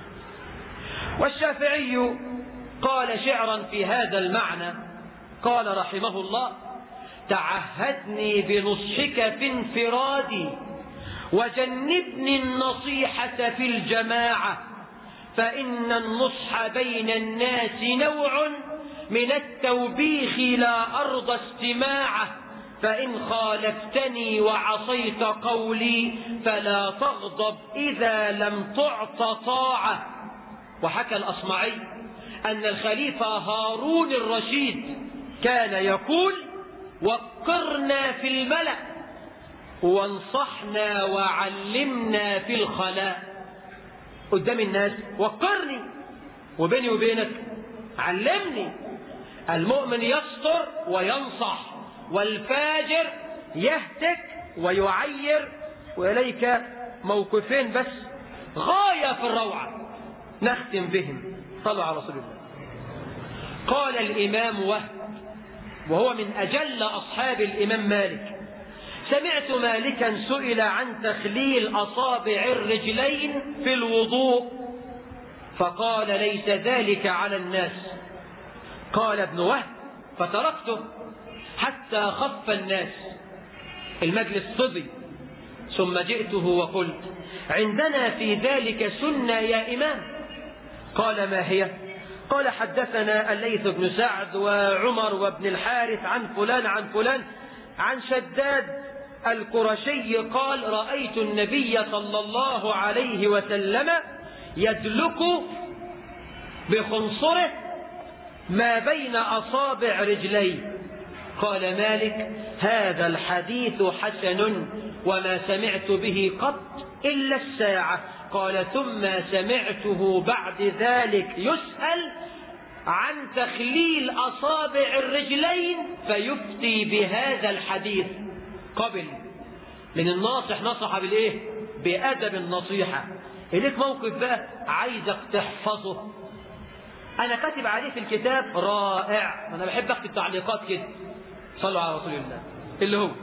Speaker 3: والشافعي قال شعرا في هذا المعنى، قال رحمه الله: تعهدني بنصحك في انفرادي، وجنبني النصيحة في الجماعة، فإن النصح بين الناس نوع من التوبيخ لا أرضى استماعه، فإن خالفتني وعصيت قولي فلا تغضب إذا لم تعط طاعة. وحكى الأصمعي أن الخليفة هارون الرشيد كان يقول: وقرنا في الملأ وانصحنا وعلمنا في الخلاء. قدام الناس وقرني، وبيني وبينك علمني. المؤمن يستر وينصح، والفاجر يهتك ويعير. وإليك موقفين بس غاية في الروعة نختم بهم، صلوا على رسول الله. قال الإمام وهو من أجل أصحاب الإمام مالك: سمعت مالكا سئل عن تخليل أصابع الرجلين في الوضوء، فقال: ليس ذلك على الناس. قال ابن وهب: فتركته حتى خف الناس. المجلس فضي، ثم جئته وقلت: عندنا في ذلك سنة يا إمام. قال: ما هي؟ قال: حدثنا الليث بن سعد وعمر وابن الحارث عن فلان عن فلان عن شداد القرشي قال: رأيت النبي صلى الله عليه وسلم يدلك بخنصره ما بين أصابع رجليه. قال مالك: هذا الحديث حسن، وما سمعت به قط إلا الساعة. قال: ثم سمعته بعد ذلك يسأل عن تخليل أصابع الرجلين فيفتي بهذا الحديث. قبل من الناصح نصح بالإيه؟ بأدب النصيحة. إليك موقف بقى عايزك تحفظه، أنا كاتب عليه في الكتاب رائع، أنا بحب أكتب تعليقات كده. صلوا على رسول الله. اللي هو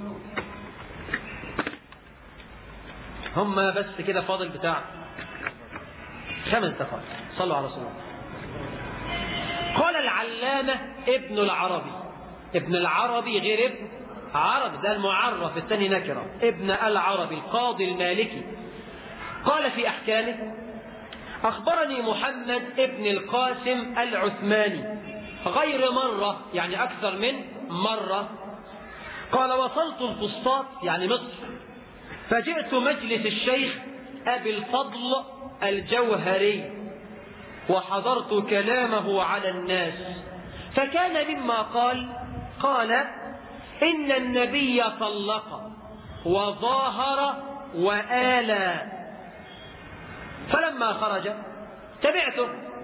Speaker 3: هم بس كده فاضل بتاع 5 دقائق. صلوا على رسول الله. قال العلامة ابن العربي، ابن العربي غير ابن عربي، ده المعرف الثاني نكرة، ابن العربي القاضي المالكي، قال في أحكامه: أخبرني محمد ابن القاسم العثماني غير مرة، يعني أكثر من مرة، قال: وصلت الفسطاط يعني مصر، فجئت مجلس الشيخ أبي الفضل الجوهري، وحضرت كلامه على الناس، فكان مما قال: إن النبي طلق وظاهر وآلى. فلما خرج تبعته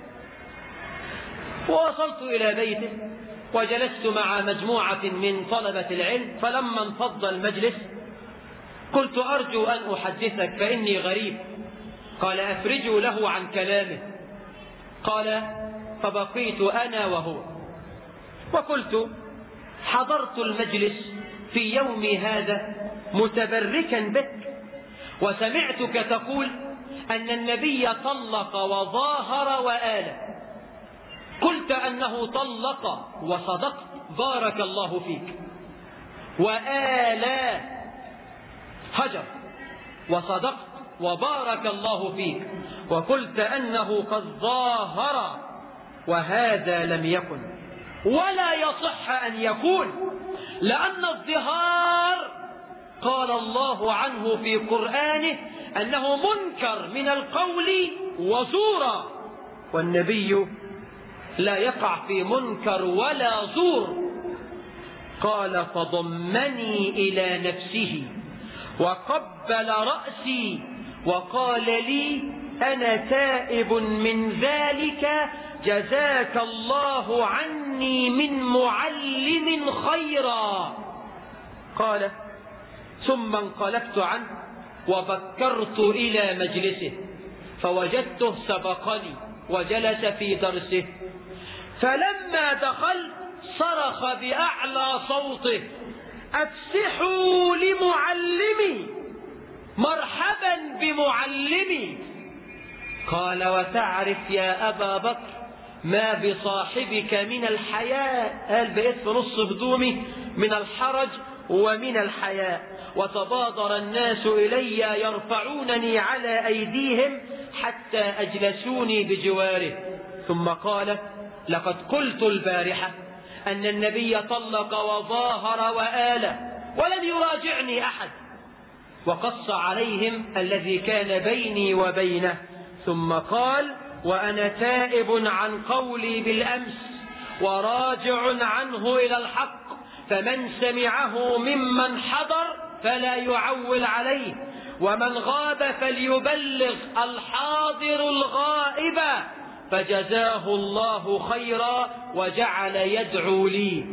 Speaker 3: ووصلت إلى بيته، وجلست مع مجموعة من طلبة العلم، فلما انفض المجلس قلت: أرجو أن أحدثك فإني غريب. قال: أفرجوا له عن كلامه. قال: فبقيت أنا وهو، وقلت: حضرت المجلس في يومي هذا متبركا بك، وسمعتك تقول أن النبي طلق وظاهر وآلى، قلت أنه طلق وصدقت، بارك الله فيك، وآلى هجر وصدقت وبارك الله فيك، وقلت أنه قد ظاهر، وهذا لم يكن ولا يصح أن يكون، لأن الظهار قال الله عنه في قرآنه أنه منكر من القول وزورا، والنبي لا يقع في منكر ولا زور. قال فضمني إلى نفسه وقبل رأسي وقال لي أنا تائب من ذلك، جزاك الله عني من معلم خيرا. قال ثم انقلبت عنه وبكرت إلى مجلسه فوجدته سبقني وجلس في درسه، فلما دخلت صرخ بأعلى صوته أفسحوا لمعلمي، مرحبا بمعلمي. قال وتعرف يا أبا بكر ما بصاحبك من الحياء؟ قال بقيت في نص هدومي من الحرج ومن الحياء، وتبادر الناس إلي يرفعونني على أيديهم حتى أجلسوني بجواره. ثم قال لقد قلت البارحة أن النبي طلق وظاهر وآل ولم يراجعني أحد، وقص عليهم الذي كان بيني وبينه. ثم قال وأنا تائب عن قولي بالأمس وراجع عنه إلى الحق، فمن سمعه ممن حضر فلا يعول عليه، ومن غاب فليبلغ الحاضر الغائب، فجزاه الله خيرا وجعل يدعو لي.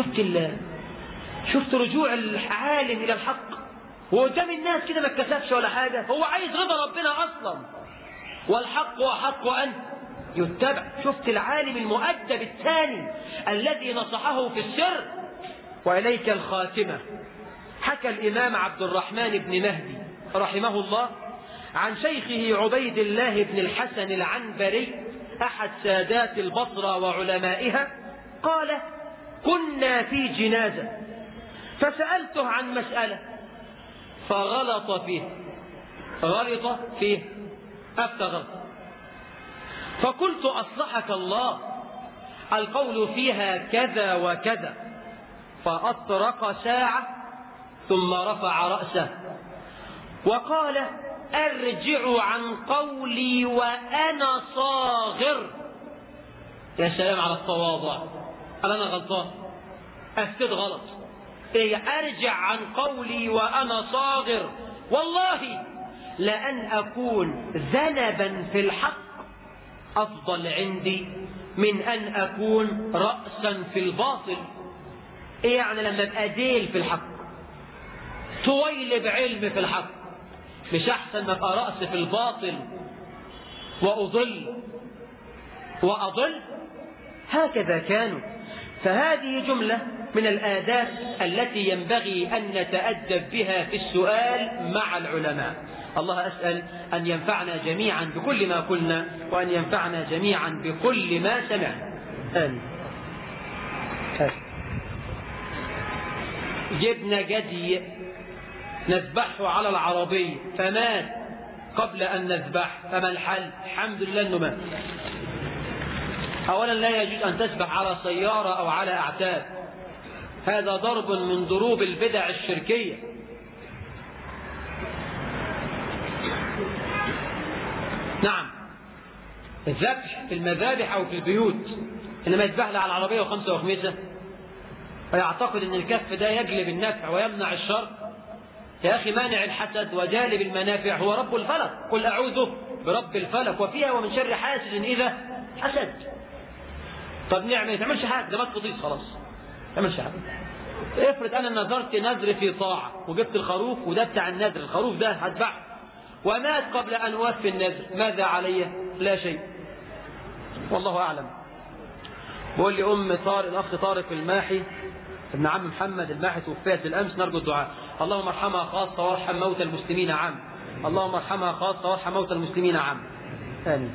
Speaker 3: شفت رجوع العالم إلى الحق وقدام الناس كده ما اتكسفش ولا حاجة، هو عايز رضا ربنا أصلا، والحق أحق أن يتبع. شفت العالم المؤدب الثاني الذي نصحه في السر. وإليك الخاتمة. حكى الإمام عبد الرحمن بن مهدي رحمه الله عن شيخه عبيد الله بن الحسن العنبري أحد سادات البصرة وعلمائها قال كنا في جنازة فسألته عن مسألة فغلط فيه أفتى غلط، فقلت أصلحك الله القول فيها كذا وكذا، فأطرق ساعة ثم رفع رأسه وقال أرجع عن قولي وأنا صاغر. يا سلام على التواضع. قال أنا غلطان، أفتد غلط، أرجع عن قولي وأنا صاغر، والله لأن أكون ذنبا في الحق أفضل عندي من أن أكون رأسا في الباطل. إيه يعني لما أبقى ديل في الحق طويل بعلم في الحق، مش أحسن ما أبقى رأس في الباطل وأضل؟ هكذا كانوا. فهذه جملة من الآداب التي ينبغي أن نتأدب بها في السؤال مع العلماء. الله أسأل أن ينفعنا جميعا بكل ما قلنا، وأن ينفعنا جميعا بكل ما سمعنا. آمين. جبنا جدي نذبحه على العربية فمات قبل أن نذبح، فما الحل؟ الحمد لله أنه مات. أولا لا يجوز أن تذبح على سيارة أو على أعتاب، هذا ضرب من ضروب البدع الشركية. نعم الذبح في المذابح أو في البيوت، إنما يذبح على العربية وخمسة وخميسة ويعتقد أن الكف ده يجلب النفع ويمنع الشر. يا أخي مانع الحسد وجالب المنافع هو رب الفلق، قل أعوذ برب الفلق وفيها ومن شر حاسد إذا حسد. طب نعمل ما تعملش حاجة، ده ما تفضيش خلاص، ما تعملش حاجة. افرض أنا نذرت نذر في طاعة وجبت الخروف وده بتاع النذر، الخروف ده هذبحه ومات قبل أن أوفي النذر، ماذا علي؟ لا شيء، والله أعلم. بقول لي الأخ طارق الماحي ابن عم محمد الماحي توفيت بالأمس، نرجو الدعاء. اللهم ارحمها خاصة وارحم موتى المسلمين عام. اللهم ارحمها خاصة وارحم موتى المسلمين عام. آمين.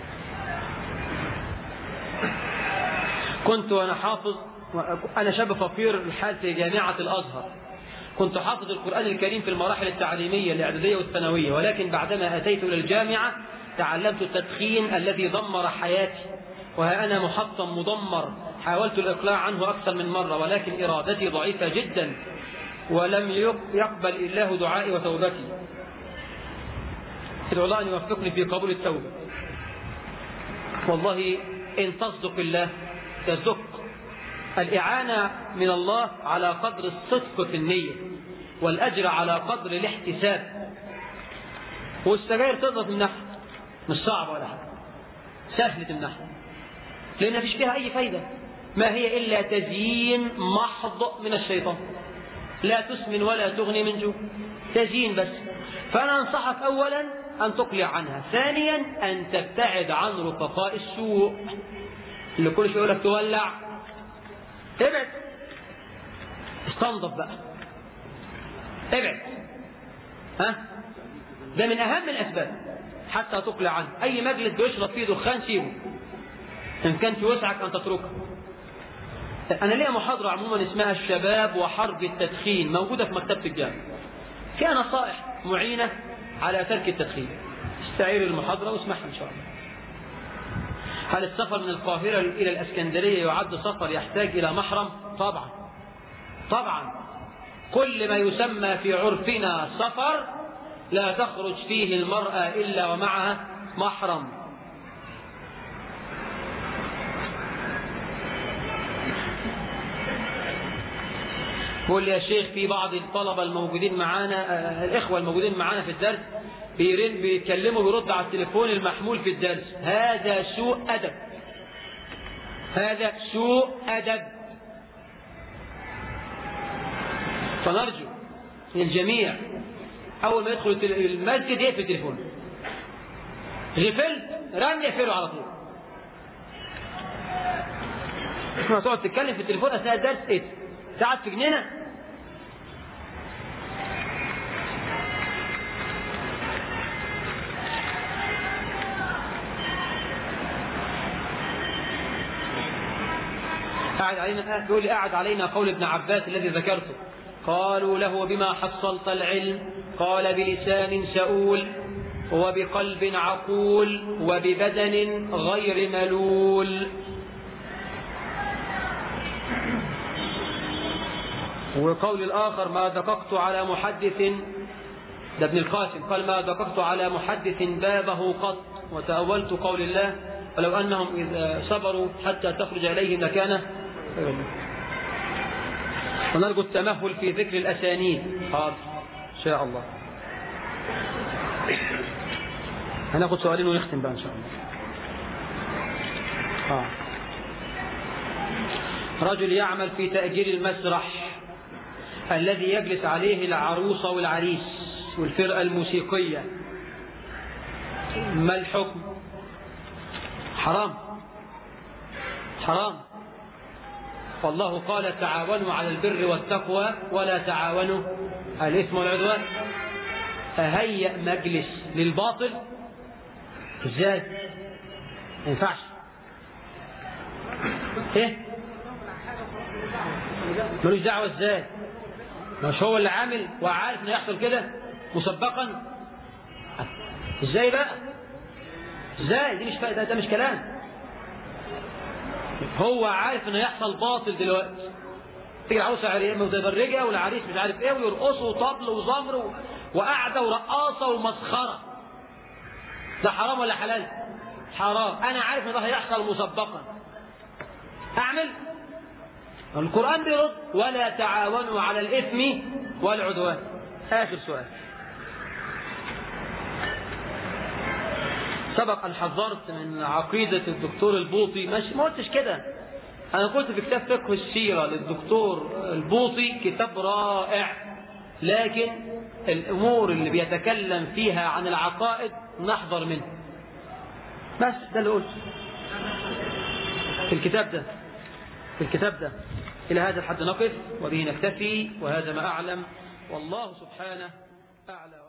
Speaker 3: كنت وأنا حافظ، أنا شاب فقير الحال في جامعة الأزهر، كنت حافظ القرآن الكريم في المراحل التعليمية الإعدادية والثانوية، ولكن بعدما أتيت إلى الجامعة تعلمت التدخين الذي دمر حياتي، وها أنا محطم مدمر، حاولت الإقلاع عنه أكثر من مرة ولكن إرادتي ضعيفة جدا ولم يقبل الله دعائي وتوبتي. ادعو الله أن يوفقني في قبول التوبة. والله إن تصدق الله تصدق. الإعانة من الله على قدر الصدق في النية، والأجر على قدر الاحتساب. والسجاير تقدر تمنحها، مش صعب ولا حاجة، سهل تمنحها، لأن مفيش فيها أي فايدة، ما هي إلا تزيين محض من الشيطان، لا تسمن ولا تغني من جوع، تزيين بس. فأنا أنصحك أولا أن تقلع عنها، ثانيا أن تبتعد عن رفقاء السوء اللي كل شيء يقول لك تولع، ابعد، استنضف بقى، ابعد. ده من أهم الأسباب حتى تقلع عنه. أي مجلس بيشرب فيه دخان سيبه، إن كان في وسعك أن تتركه. أنا ليا محاضرة عموما اسمها الشباب وحرب التدخين، موجودة في مكتبة الجامعة، فيها نصائح معينة على ترك التدخين. استعير المحاضرة واسمعها إن شاء الله. هل السفر من القاهرة إلى الإسكندرية يعد سفر يحتاج إلى محرم؟ طبعا طبعا. كل ما يسمى في عرفنا سفر لا تخرج فيه المرأة إلا ومعها محرم. بقول لي يا شيخ في بعض الطلبة الموجودين معانا، الإخوة الموجودين معانا في الدرس بيتكلموا بيرد على التليفون المحمول في الدرس. هذا سوء أدب، هذا سوء أدب. فنرجو من الجميع أول ما يدخل المسجد يقفل التليفون، غفلت رن يقفله على طول. ما تقعد تتكلم في التليفون أثناء الدرس، إيه قاعد في جنينة؟ يقول لي قاعد علينا قول ابن عباس الذي ذكرته، قالوا له بما حصلت العلم؟ قال بلسان سؤول وبقلب عقول وببدن غير ملول. وقول الآخر ما دققت على محدث، ده ابن القاسم قال ما دققت على محدث بابه قط، وتأولت قول الله ولو أنهم إذا صبروا حتى تخرج إليهم لكان. ونرجو التمهل في ذكر الأسانيد. حاضر إن شاء الله. هناخد سؤالين ونختم بقى إن شاء الله. رجل يعمل في تأجير المسرح الذي يجلس عليه العروسة والعريس والفرقة الموسيقية، ما الحكم؟ حرام حرام. والله قال تعاونوا على البر والتقوى ولا تعاونوا على الإثم والعدوان. أهيأ مجلس للباطل ازاي؟ ما ينفعش. ايه ملوش دعوة ازاي؟ مش هو اللي عامل وعارف انه يحصل كده مسبقا؟ ازاي بقى؟ ازاي؟ دي مش ده مش كلام. هو عارف انه يحصل باطل دلوقتي، تيجي العروسه متبرجه والعريس مش عارف ايه ويرقصوا وطبل وزمر وقعده ورقاصه ومسخره. ده حرام ولا حلال؟ حرام. انا عارف ان ده هيحصل مسبقا، اعمل؟ القرآن بيرد ولا تعاونوا على الإثم والعدوان. آخر سؤال. سبق أن حذرت من عقيدة الدكتور البوطي، ما قلتش كده، أنا قلت في كتاب فقه السيرة للدكتور البوطي كتاب رائع، لكن الأمور اللي بيتكلم فيها عن العقائد نحذر منه. بس ده اللي قلت في الكتاب ده. إلى هذا الحد نقف وبه نكتفي، وهذا ما أعلم، والله سبحانه أعلى.